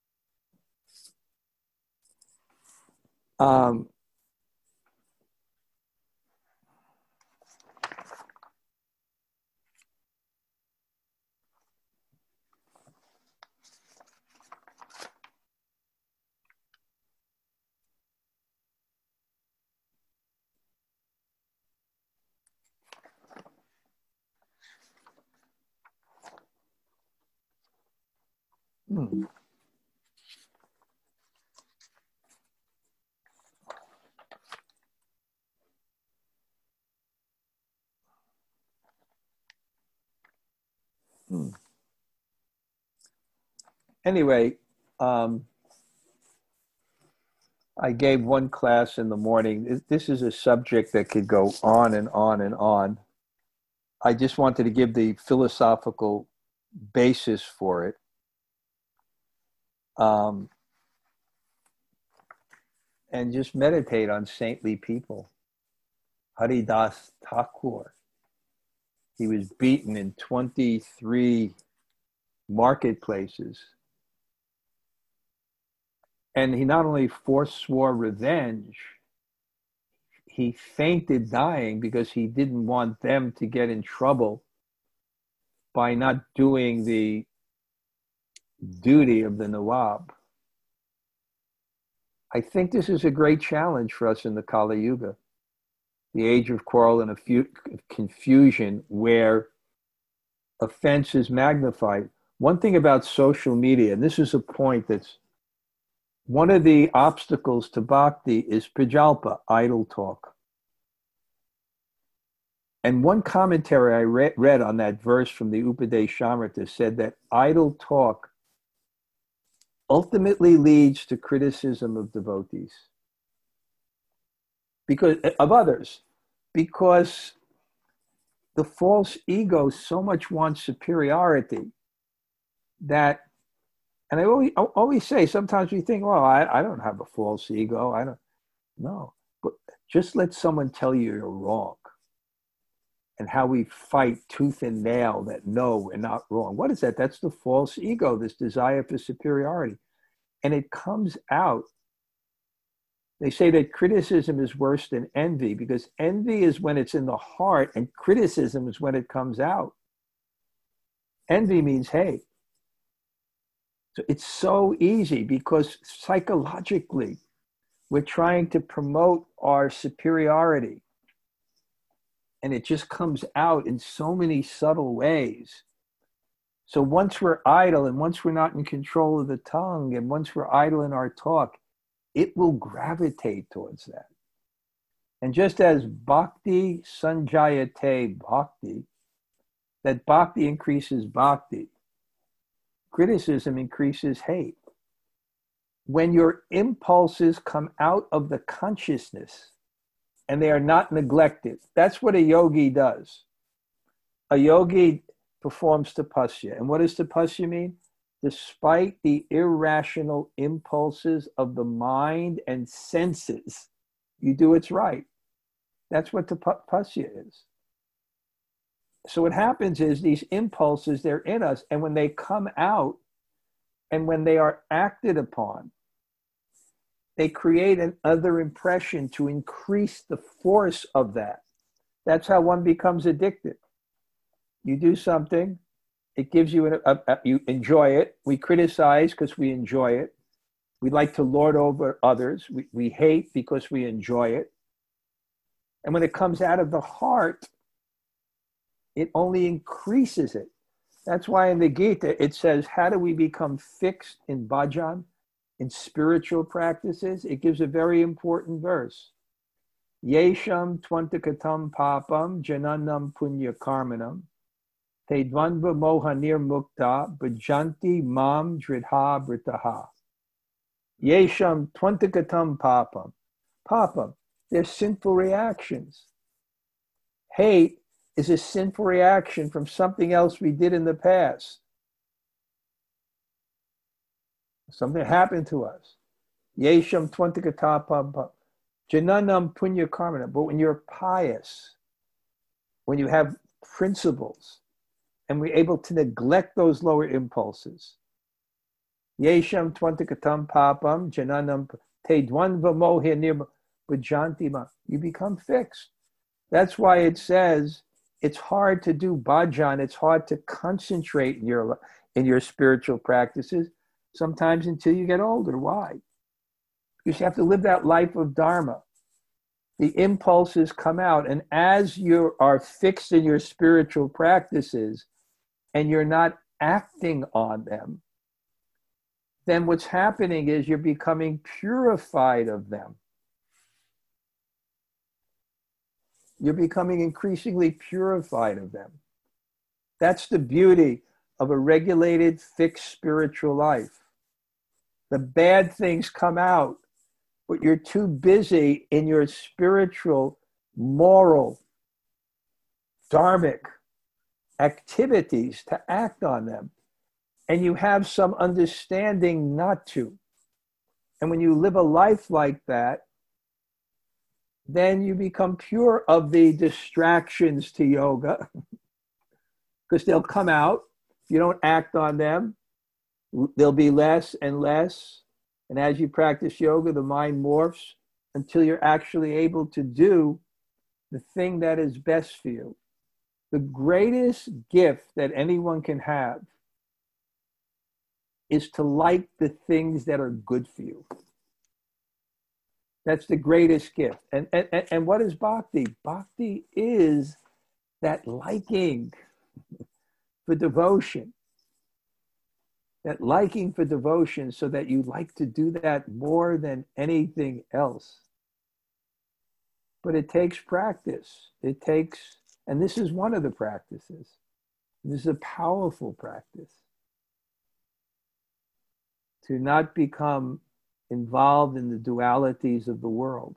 Anyway, I gave one class in the morning. This is a subject that could go on and on and on. I just wanted to give the philosophical basis for it. And just meditate on saintly people. Haridas Thakur. He was beaten in 23 marketplaces. And he not only forswore revenge, he fainted dying because he didn't want them to get in trouble by not doing the duty of the Nawab. I think this is a great challenge for us in the Kali Yuga, the age of quarrel and of confusion, where offense is magnified. One thing about social media, and this is a point that's one of the obstacles to bhakti, is prajalpa, idle talk. And one commentary I read on that verse from the Upadeshamrita said that idle talk ultimately leads to criticism of devotees, because of others, because the false ego so much wants superiority that, and I always say, sometimes we think, well, I don't have a false ego. I don't know. But just let someone tell you you're wrong, and how we fight tooth and nail that no, we're not wrong. What is that? That's the false ego, this desire for superiority. And it comes out. They say that criticism is worse than envy, because envy is when it's in the heart and criticism is when it comes out. Envy means hate. So it's so easy because psychologically we're trying to promote our superiority. And it just comes out in so many subtle ways. So once we're idle and once we're not in control of the tongue and once we're idle in our talk, it will gravitate towards that. And just as bhakti sanjayate bhakti, that bhakti increases bhakti, criticism increases hate. When your impulses come out of the consciousness and they are not neglected, that's what a yogi does. A yogi performs tapasya. And what does tapasya mean? Despite the irrational impulses of the mind and senses, you do what's right. That's what tapasya is. So what happens is these impulses, they're in us, and when they come out and when they are acted upon, they create an other impression to increase the force of that. That's how one becomes addicted. You do something, it gives you, you enjoy it. We criticize because we enjoy it. We like to lord over others. We hate because we enjoy it. And when it comes out of the heart, it only increases it. That's why in the Gita, it says, how do we become fixed in bhajan, in spiritual practices? It gives a very important verse. Yesham twantakatam papam jananam punya karmanam te dvanva mohanir mukta bhajanti mam dridha britaha. Yesham twantakatam papam. Papam, they're sinful reactions. Hate is a sinful reaction from something else we did in the past. Something happened to us. Yesham twantikatapam jananam punya karmana. But when you're pious, when you have principles, and we're able to neglect those lower impulses, Yesham twantikatam papam jananam te dvanva mohe nir bhajantima. You become fixed. That's why it says it's hard to do bhajan. It's hard to concentrate in your spiritual practices sometimes until you get older. Why? Because you have to live that life of dharma. The impulses come out, and as you are fixed in your spiritual practices and you're not acting on them, then what's happening is you're becoming purified of them. You're becoming increasingly purified of them. That's the beauty of a regulated, fixed spiritual life. The bad things come out, but you're too busy in your spiritual, moral, dharmic activities to act on them. And you have some understanding not to. And when you live a life like that, then you become pure of the distractions to yoga, because they'll come out. If you don't act on them, there'll be less and less. And as you practice yoga, the mind morphs until you're actually able to do the thing that is best for you. The greatest gift that anyone can have is to like the things that are good for you. That's the greatest gift. And what is bhakti? Bhakti is that liking for devotion. That liking for devotion so that you like to do that more than anything else. But it takes practice. It takes, and this is one of the practices. This is a powerful practice. To not become involved in the dualities of the world.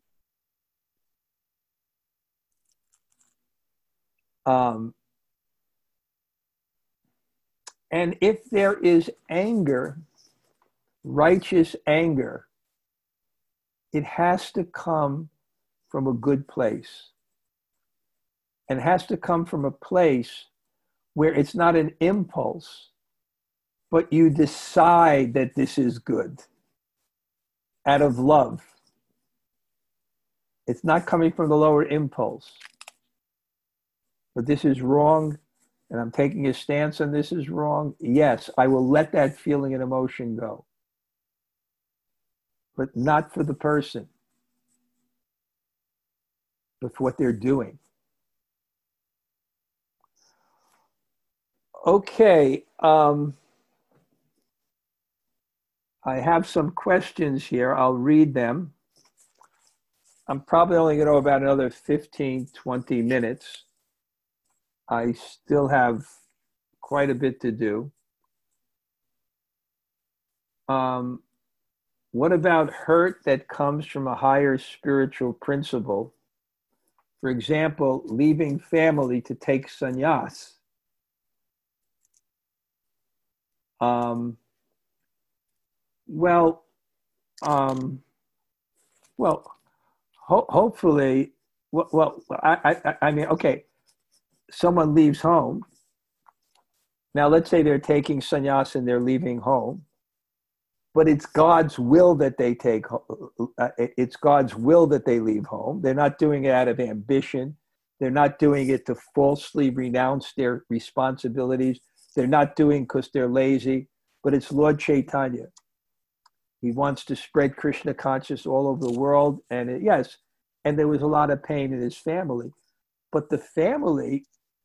And if there is anger, righteous anger, it has to come from a good place. And it has to come from a place where it's not an impulse, but you decide that this is good out of love. It's not coming from the lower impulse. But this is wrong, and I'm taking a stance on this is wrong. Yes, I will let that feeling and emotion go. But not for the person, but for what they're doing. Okay. I have some questions here. I'll read them. I'm probably only going to go about another 15, 20 minutes. I still have quite a bit to do. What about hurt that comes from a higher spiritual principle? For example, leaving family to take sannyas. Hopefully, I mean, okay, someone leaves home. Now, let's say they're taking sannyas and they're leaving home, but it's God's will that they it's God's will that they leave home. They're not doing it out of ambition. They're not doing it to falsely renounce their responsibilities. They're not doing it because they're lazy, but it's Lord Chaitanya. He wants to spread Krishna consciousness all over the world. And yes, and there was a lot of pain in his family. But the family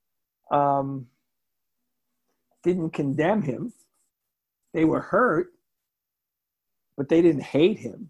didn't condemn him. They were hurt, but they didn't hate him.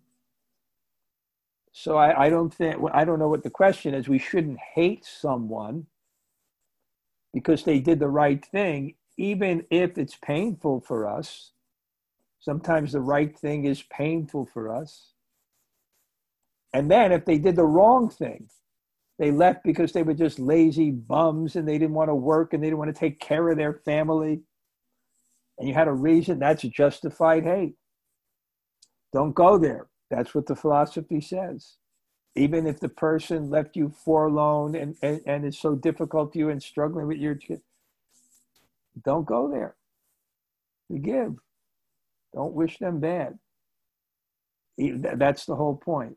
So I don't know what the question is. We shouldn't hate someone because they did the right thing, even if it's painful for us. Sometimes the right thing is painful for us. And then if they did the wrong thing, they left because they were just lazy bums and they didn't want to work and they didn't want to take care of their family. And you had a reason, that's justified hate. Don't go there. That's what the philosophy says. Even if the person left you forlorn and it's so difficult to you and struggling with your kids, don't go there. Forgive. Don't wish them bad. That's the whole point.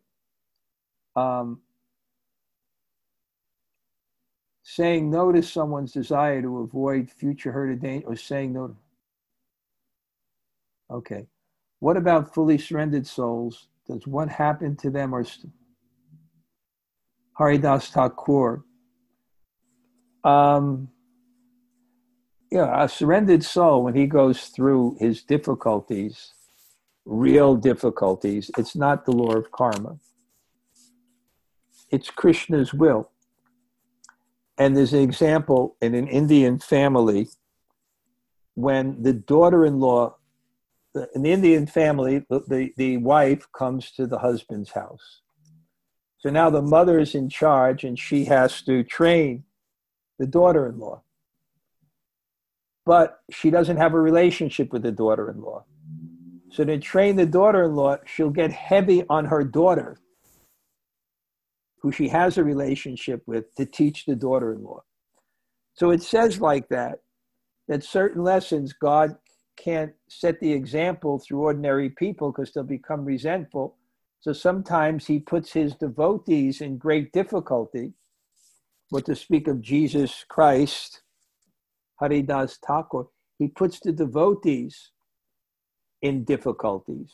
Saying no to someone's desire to avoid future hurt or danger, or saying no to... Okay. What about fully surrendered souls? Does what happen to them or... Haridas Thakur. A surrendered soul, when he goes through his difficulties, real difficulties, it's not the law of karma. It's Krishna's will. And there's an example in an Indian family when the daughter-in-law, in the Indian family, the wife comes to the husband's house. So now the mother is in charge and she has to train the daughter-in-law. But she doesn't have a relationship with the daughter-in-law. So to train the daughter-in-law, she'll get heavy on her daughter, who she has a relationship with, to teach the daughter-in-law. So it says like that certain lessons God can't set the example through ordinary people because they'll become resentful. So sometimes he puts his devotees in great difficulty. But to speak of Jesus Christ, Haridas Thakur, he puts the devotees in difficulties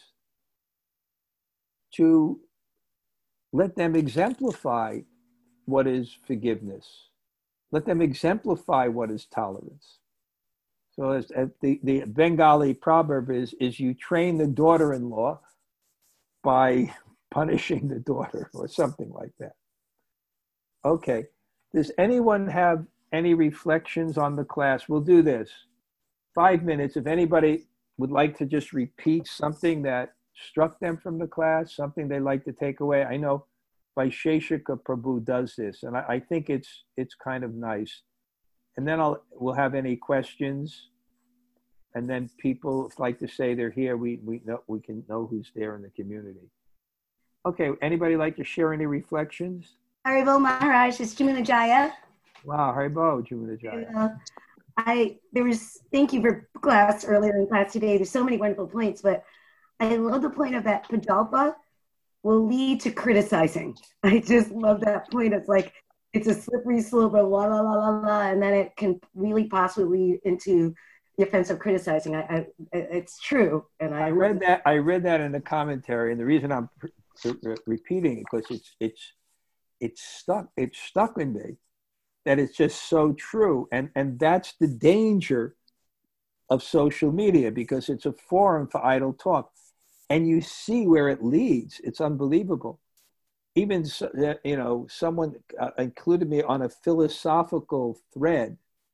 to let them exemplify what is forgiveness. Let them exemplify what is tolerance. So as the Bengali proverb is you train the daughter-in-law by punishing the daughter or something like that. Okay. Does anyone have any reflections on the class? We'll do this. 5 minutes. If anybody would like to just repeat something that struck them from the class, something they'd like to take away. I know Vaisheshika Prabhu does this, and I think it's kind of nice. And then we'll have any questions, and then people like to say they're here. We can know who's there in the community. Okay, anybody like to share any reflections? Haribo Maharaj, it's Jamuna Jaya. Wow, Haribo, Jamuna Jaya. Thank you for class earlier in class today. There's so many wonderful points, but I love the point of that Padalpa will lead to criticizing. I just love that point. It's like, it's a slippery slope of la, la, la, la, la, and then it can really possibly lead into the offense of criticizing. It's true. And I read that in the commentary, and the reason I'm repeating it, because it's stuck in me, that it's just so true. And that's the danger of social media, because it's a forum for idle talk. And you see where it leads. It's unbelievable. Even, someone included me on a philosophical thread.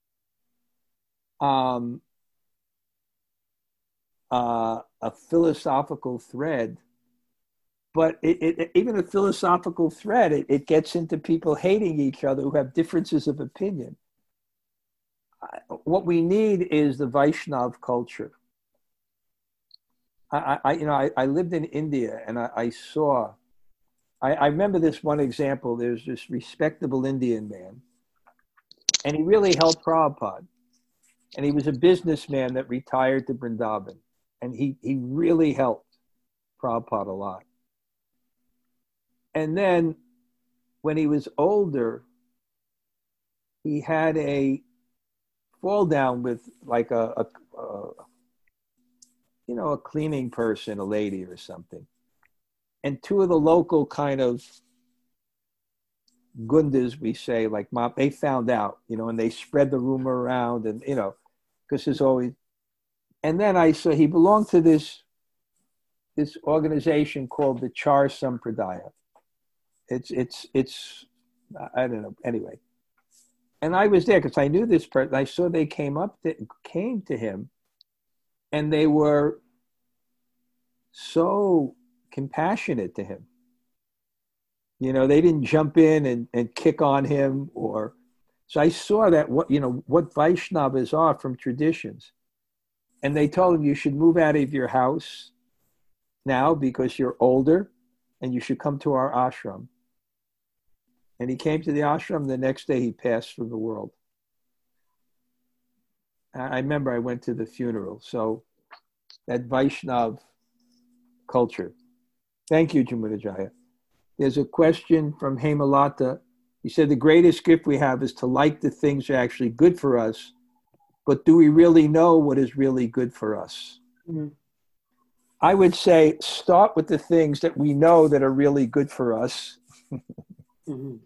A philosophical thread. But even a philosophical thread, it gets into people hating each other who have differences of opinion. What we need is the Vaishnav culture. I lived in India, and I saw, I remember this one example. There's this respectable Indian man, and he really helped Prabhupada. And he was a businessman that retired to Vrindavan, and he really helped Prabhupada a lot. And then when he was older, he had a fall down with like a cleaning person, a lady or something. And two of the local kind of gundas, we say, like mom, they found out, and they spread the rumor around, and, because there's always, and then I saw he belonged to this organization called the Char Sampradaya. It's I don't know, anyway. And I was there because I knew this person. I saw they came to him, and they were so compassionate to him. They didn't jump in and kick on him, so I saw that what Vaishnavas are from traditions. And they told him, you should move out of your house now because you're older, and you should come to our ashram. And he came to the ashram. The next day he passed from the world. I remember I went to the funeral. So that Vaishnav culture. Thank you, Jamuna Jaya. There's a question from Hemalata. He said, the greatest gift we have is to like the things that are actually good for us, but do we really know what is really good for us? Mm-hmm. I would say start with the things that we know that are really good for us. Mm-hmm.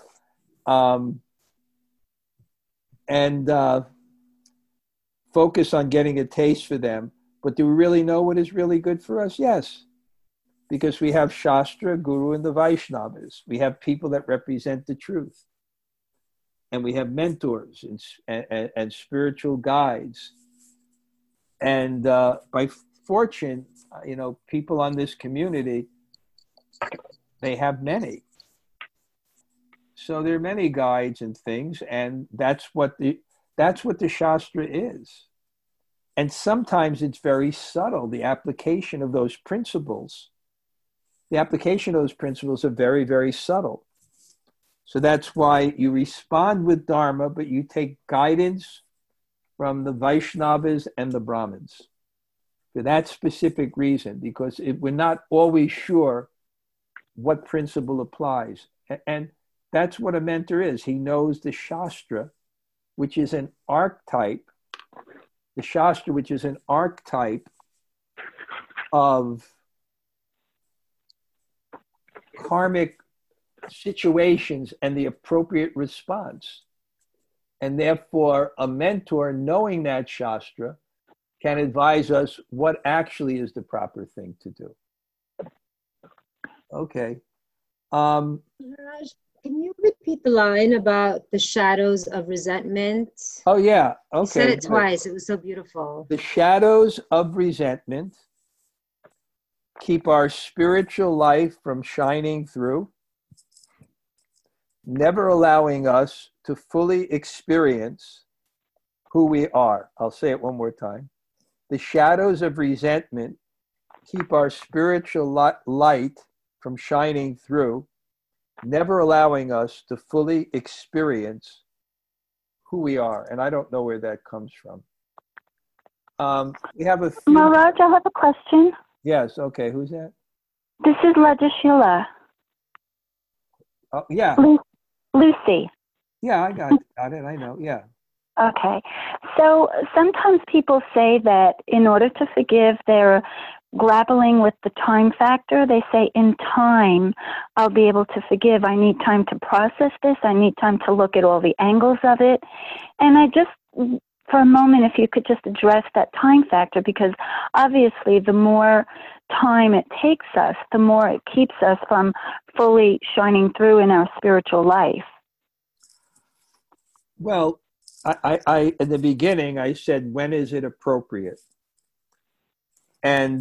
And focus on getting a taste for them. But do we really know what is really good for us? Yes. Because we have Shastra, Guru, and the Vaishnavas. We have people that represent the truth. And we have mentors and spiritual guides. And by fortune, people on this community, they have many. So there are many guides and things, and that's what the Shastra is. And sometimes it's very subtle, the application of those principles. The application of those principles are very, very subtle. So that's why you respond with Dharma, but you take guidance from the Vaishnavas and the Brahmins. for that specific reason, because we're not always sure what principle applies. And that's what a mentor is. He knows the Shastra, which is an archetype, the Shastra, which is an archetype of karmic situations and the appropriate response. And therefore, a mentor, knowing that Shastra, can advise us what actually is the proper thing to do. Okay. Raj, can you repeat the line about the shadows of resentment? Oh, yeah. Okay. You said it twice. It was so beautiful. The shadows of resentment keep our spiritual life from shining through, never allowing us to fully experience who we are. I'll say it one more time. The shadows of resentment keep our spiritual light from shining through, never allowing us to fully experience who we are. And I don't know where that comes from. We have a few... Maharaj, I have a question. Yes, okay. Who's that? This is Sheila. Yeah. Lucy. Yeah, I got it. I know. Yeah. Okay. So sometimes people say that in order to forgive, they're grappling with the time factor. They say, in time, I'll be able to forgive. I need time to process this. I need time to look at all the angles of it. And I just, for a moment, if you could just address that time factor, because obviously the more time it takes us, the more it keeps us from fully shining through in our spiritual life. Well, I in the beginning, I said, when is it appropriate? And,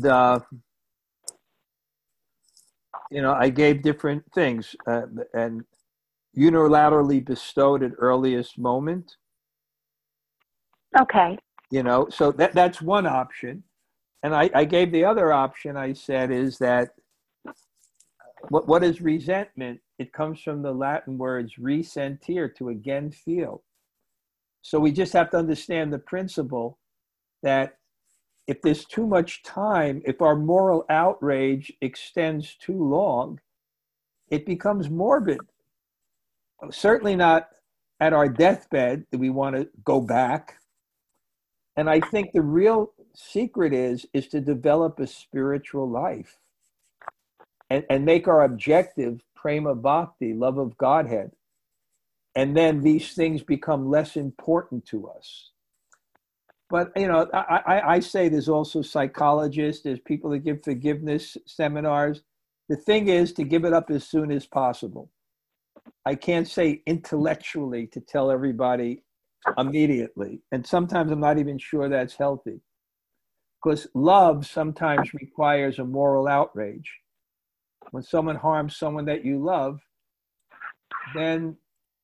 I gave different things, and unilaterally bestowed at earliest moment. Okay. So that's one option. And I gave the other option, I said, is that what is resentment? It comes from the Latin words resentire, to again feel. So we just have to understand the principle that if there's too much time, if our moral outrage extends too long, it becomes morbid. Certainly not at our deathbed that we want to go back. And I think the real secret is to develop a spiritual life and make our objective prema bhakti, love of Godhead. And then these things become less important to us. But, I say there's also psychologists, there's people that give forgiveness seminars. The thing is to give it up as soon as possible. I can't say intellectually to tell everybody immediately. And sometimes I'm not even sure that's healthy. Because love sometimes requires a moral outrage. When someone harms someone that you love, then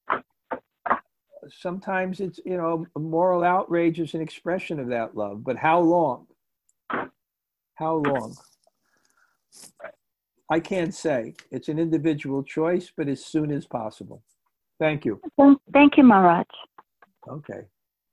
sometimes it's, a moral outrage is an expression of that love. But how long? How long? I can't say. It's an individual choice, but as soon as possible. Thank you. Thank you, Maharaj. Okay.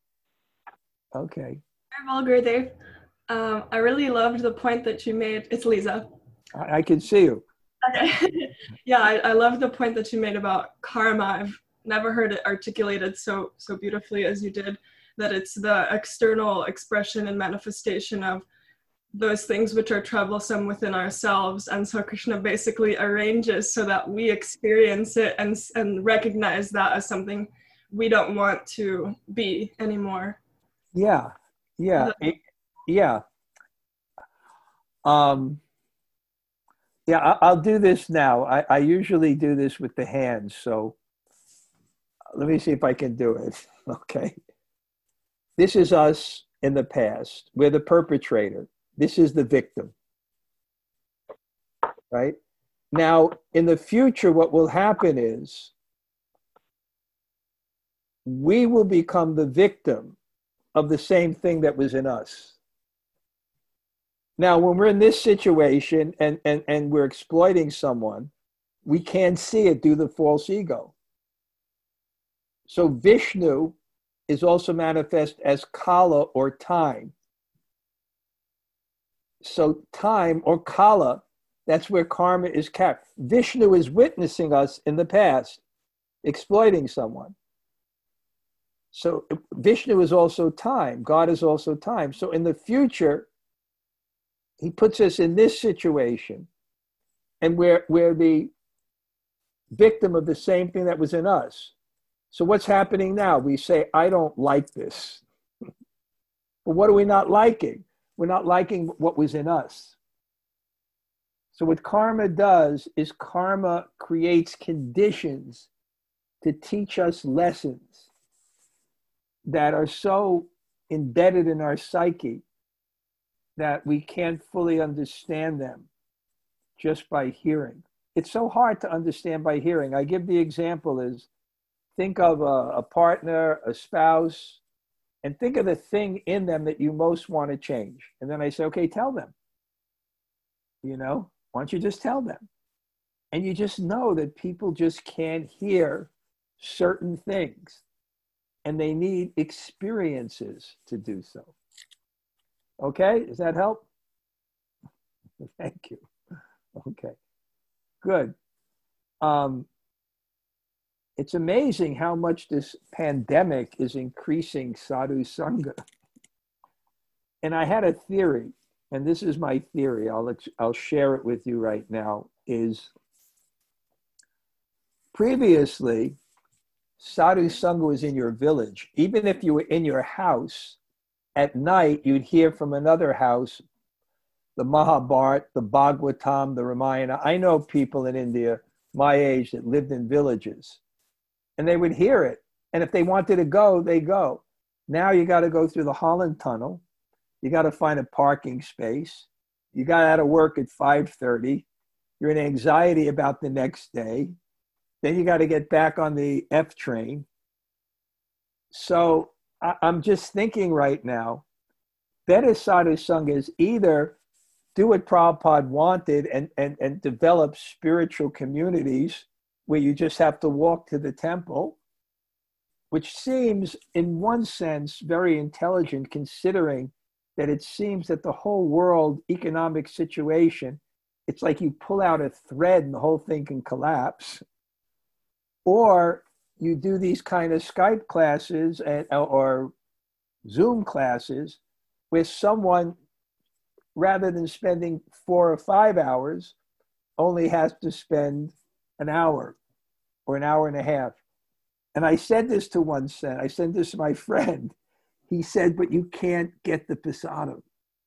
Hi, Gurudev. I really loved the point that you made. It's Lisa. I can see you. Okay. Yeah, I love the point that you made about karma. I've never heard it articulated so beautifully as you did, that it's the external expression and manifestation of those things which are troublesome within ourselves. And so Krishna basically arranges so that we experience it and recognize that as something we don't want to be anymore. Yeah. I'll do this now. I usually do this with the hands, so let me see if I can do it. Okay. This is us in the past. We're the perpetrator. This is the victim. Right? Now, in the future, what will happen is we will become the victim of the same thing that was in us. Now, when we're in this situation and we're exploiting someone, we can't see it due to the false ego. So Vishnu is also manifest as Kala, or time. So time or kala, that's where karma is kept. Vishnu is witnessing us in the past, exploiting someone. So Vishnu is also time. God is also time. So in the future, he puts us in this situation, and we're the victim of the same thing that was in us. So what's happening now? We say, I don't like this. But what are we not liking? We're not liking what was in us. So what karma does is karma creates conditions to teach us lessons that are so embedded in our psyche that we can't fully understand them just by hearing. It's so hard to understand by hearing. I give the example is, think of a partner, a spouse, and think of the thing in them that you most want to change. And then I say, okay, tell them. You know, why don't you just tell them? And you just know that people just can't hear certain things, and they need experiences to do so. Okay, does that help? Thank you. Okay, good. It's amazing how much this pandemic is increasing sadhu sangha. And I had a theory, and this is my theory. I'll share it with you right now. Is previously, sadhu sangha was in your village. Even if you were in your house, at night you'd hear from another house the Mahabharata, the Bhagavatam, the Ramayana. I know people in India my age that lived in villages, and they would hear it. And if they wanted to go, they go. Now you got to go through the Holland Tunnel. You got to find a parking space. You got out of work at 5:30. You're in anxiety about the next day. Then you got to get back on the F train. So I'm just thinking right now, better sadhu sangha is either do what Prabhupada wanted and develop spiritual communities where you just have to walk to the temple, which seems in one sense very intelligent, considering that it seems that the whole world economic situation, it's like you pull out a thread and the whole thing can collapse. Or you do these kind of Skype classes or Zoom classes where someone, rather than spending 4 or 5 hours, only has to spend an hour or an hour and a half. And I said this to one son. I said this to my friend. He said, but you can't get the prasadam.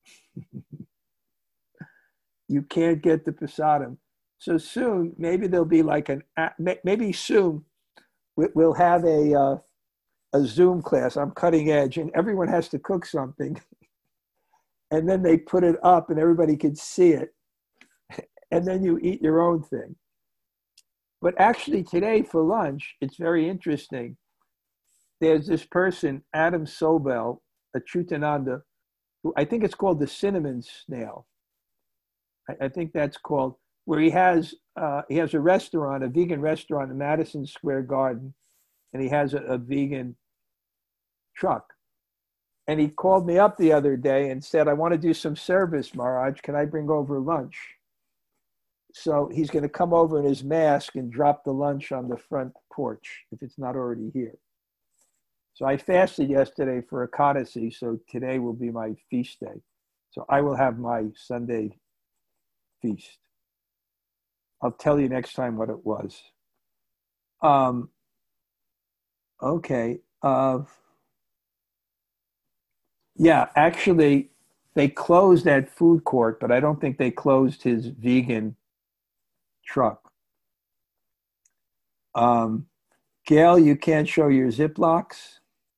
You can't get the prasadam. So soon, maybe there'll be like maybe soon we'll have a Zoom class. I'm cutting edge, and everyone has to cook something. And then they put it up and everybody can see it. And then you eat your own thing. But actually today for lunch, it's very interesting. There's this person, Adam Sobel, Achutananda, who I think it's called the cinnamon snail. I think that's called, where he has a restaurant, a vegan restaurant in Madison Square Garden, and he has a vegan truck. And he called me up the other day and said, I want to do some service, Maharaj. Can I bring over lunch? So he's going to come over in his mask and drop the lunch on the front porch if it's not already here. So I fasted yesterday for Ekadasi, so today will be my feast day. So I will have my Sunday feast. I'll tell you next time what it was. Okay. Yeah, actually, they closed that food court, but I don't think they closed his vegan truck. Gail, you can't show your Ziplocs.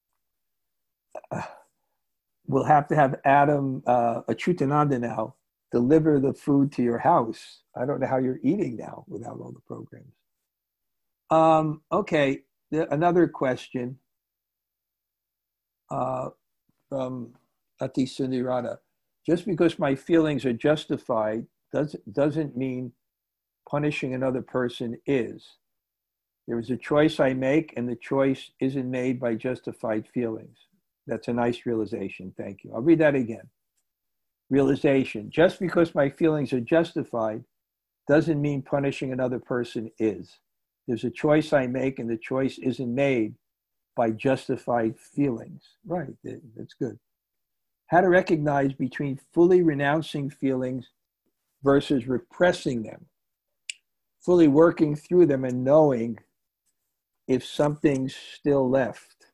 We'll have to have Adam Achutananda now deliver the food to your house. I don't know how you're eating now without all the programs. Okay, another question from Ati Sundirana. Just because my feelings are justified doesn't mean punishing another person is. There is a choice I make, and the choice isn't made by justified feelings. That's a nice realization. Thank you. I'll read that again. realization. Just because my feelings are justified doesn't mean punishing another person is. There's a choice I make, and the choice isn't made by justified feelings. Right, that's good. How to recognize between fully renouncing feelings versus repressing them, fully working through them and knowing if something's still left.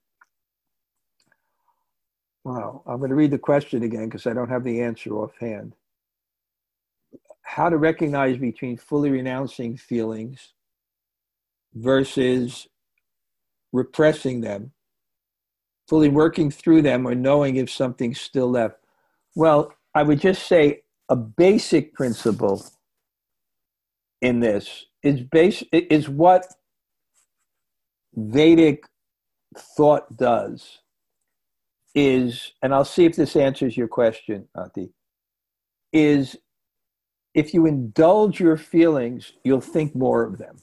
Wow, I'm going to read the question again because I don't have the answer offhand. How to recognize between fully renouncing feelings versus repressing them, fully working through them, or knowing if something's still left. Well, I would just say a basic principle in this is what Vedic thought does is, and I'll see if this answers your question, Auntie, is if you indulge your feelings, you'll think more of them.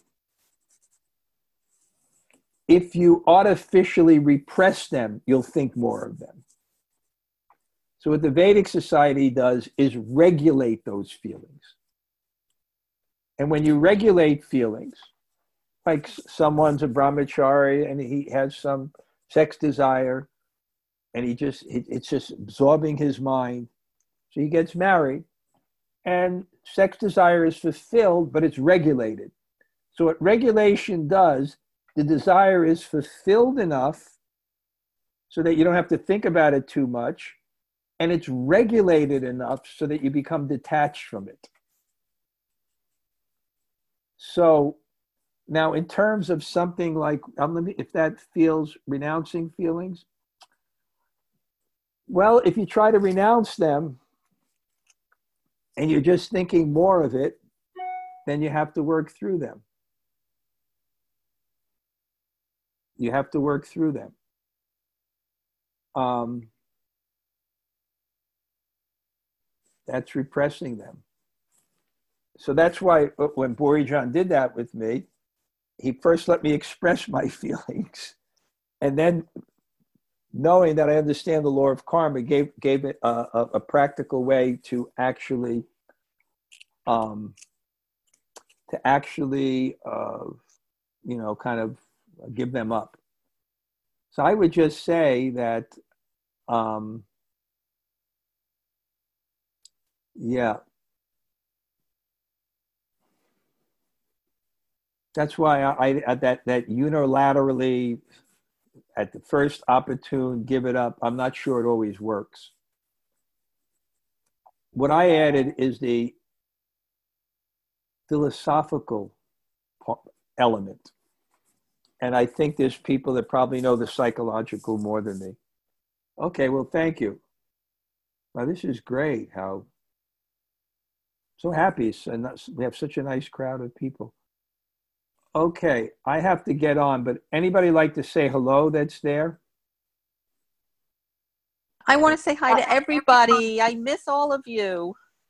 If you artificially repress them, you'll think more of them. So what the Vedic society does is regulate those feelings. And when you regulate feelings, like someone's a brahmachari and he has some sex desire and it's just absorbing his mind. So he gets married and sex desire is fulfilled, but it's regulated. So what regulation does, the desire is fulfilled enough so that you don't have to think about it too much, and it's regulated enough so that you become detached from it. So now in terms of something like, if that feels renouncing feelings, well, if you try to renounce them and you're just thinking more of it, then you have to work through them. You have to work through them. That's repressing them. So that's why when Borijan did that with me, he first let me express my feelings, and then knowing that I understand the law of karma, gave it a practical way to actually kind of give them up. So I would just say that, that's why I that unilaterally, at the first opportune, give it up. I'm not sure it always works. What I added is the philosophical element. And I think there's people that probably know the psychological more than me. Okay, well, thank you. Wow, this is great. How so happy. And we have such a nice crowd of people. Okay, I have to get on, but anybody like to say hello that's there? I want to say hi to everybody. I miss all of you.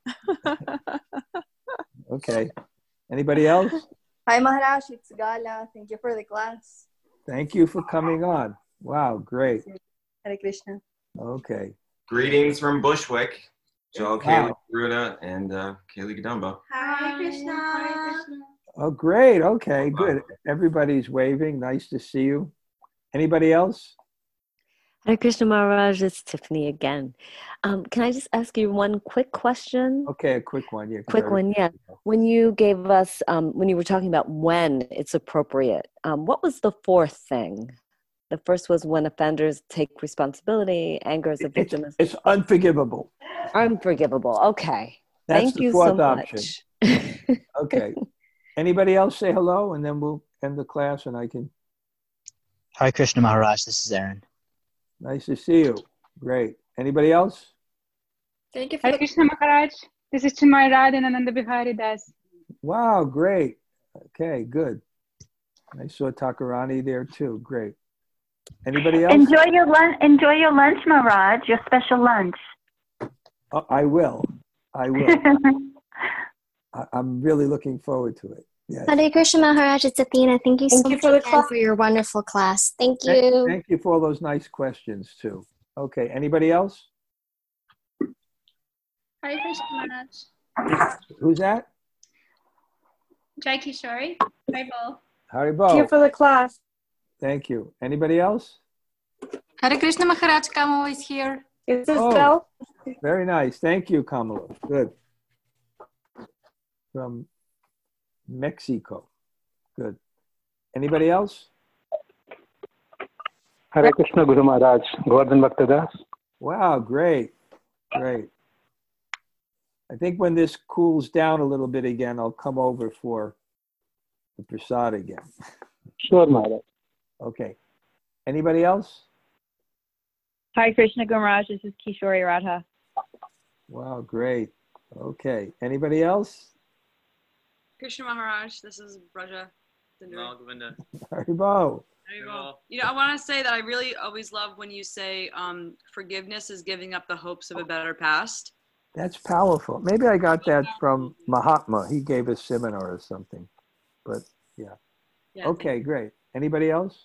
Okay. Anybody else? Hi, Maharaj. It's Gala. Thank you for the class. Thank you for coming on. Wow, great. Hare Krishna. Okay. Greetings from Bushwick. Joel, Wow. Kaylee, Ruda, and Kaylee Gadamba. Hare Krishna. Hare Krishna. Oh, great. Okay, good. Everybody's waving. Nice to see you. Anybody else? Hare Krishna Maharaj, it's Tiffany again. Can I just ask you one quick question? Okay, a quick one. Yeah. Quick one, yeah. When you gave us, when you were talking about when it's appropriate, what was the fourth thing? The first was when offenders take responsibility, anger is a victim. It's unforgivable. Unforgivable. Okay. That's Thank the you fourth so option. much. Okay. Anybody else say hello, and then we'll end the class, and I can. Hare Krishna Maharaj, this is Aaron. Nice to see you. Great. Anybody else? Thank you for Hare Krishna Maharaj. This is Chinmay Rad and Ananda Bihari Das. Wow, great. Okay, good. I saw Takarani there too. Great. Anybody else? Enjoy your lunch, Maharaj. Your special lunch. Oh, I will. I'm really looking forward to it. Yes. Hare Krishna Maharaj, it's Athena. Thank you so much again for your wonderful class. Thank you. Thank you for all those nice questions too. Okay, anybody else? Hare Krishna Maharaj. Who's that? Jai Kishori. Haribol. Haribo. Thank you for the class. Thank you. Anybody else? Hare Krishna Maharaj, Kamala is here. This is Oh. Belle. Very nice. Thank you, Kamala. Good. From Mexico. Good. Anybody else? Hare Krishna Guru Maharaj, Govardhan Bhaktadas. Wow, great. Great. I think when this cools down a little bit again, I'll come over for the prasad again. Sure, Maharaj. Okay. Anybody else? Hi, Krishna Guru Maharaj. This is Kishori Radha. Wow, great. Okay. Anybody else? Krishna Maharaj, this is Braja. Haribo. You know, I want to say that I really always love when you say forgiveness is giving up the hopes of a better past. That's powerful. Maybe I got that from Mahatma. He gave a seminar or something. But yeah. Okay, great. Anybody else?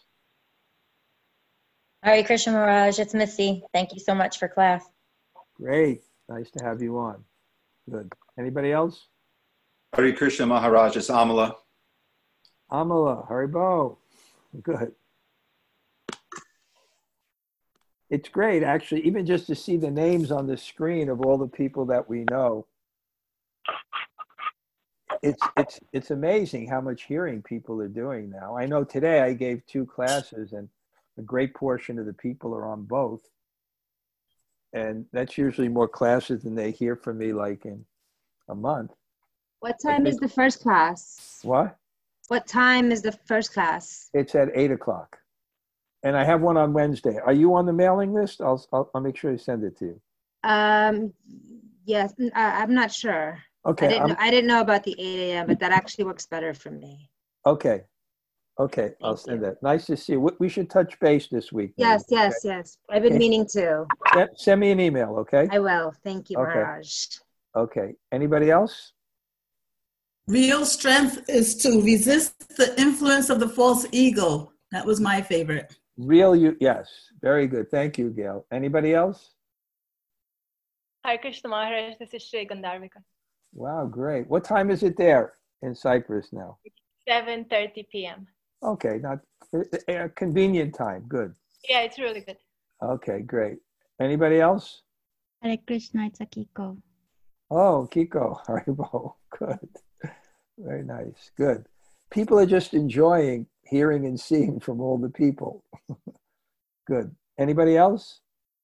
Hare Krishna Maharaj, it's Missy. Thank you so much for class. Great. Nice to have you on. Good. Anybody else? Hare Krishna Maharaj, it's Amala. Amala, Haribo. Good. It's great, actually, even just to see the names on the screen of all the people that we know. It's amazing how much hearing people are doing now. I know today I gave 2 classes and a great portion of the people are on both. And that's usually more classes than they hear from me like in a month. What time is the first class? What? What time is the first class? It's at 8 o'clock. And I have one on Wednesday. Are you on the mailing list? I'll make sure to send it to you. Yes, I'm not sure. Okay. I didn't know about the 8 a.m., but that actually works better for me. Okay. Okay, I'll send that. Nice to see you. We should touch base this week. Yes, maybe, yes, yes. I've been meaning to. Send me an email, okay? I will. Thank you, Okay. Maharaj. Okay. Anybody else? Real strength is to resist the influence of the false ego. That was my favorite. Yes. Very good. Thank you, Gail. Anybody else? Hare Krishna Maharaj, this is Shri Gandharvika. Wow, great. What time is it there in Cyprus now? 7:30 p.m. Okay, not a convenient time. Good. Yeah, it's really good. Okay, great. Anybody else? Hare Krishna, it's Akiko. Oh, Kiko, Haribo. Good. Very nice. Good. People are just enjoying hearing and seeing from all the people. Good. Anybody else?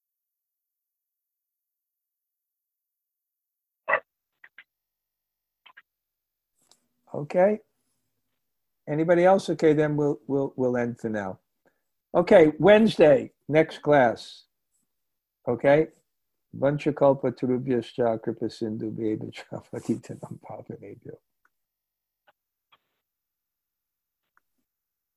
Okay. Anybody else? Okay, then we'll end for now. Okay, Wednesday, next class. Okay? Vanchakalpa Turubhyascha Kripa Sindhu Bheda Patitanam Pavanebhyo.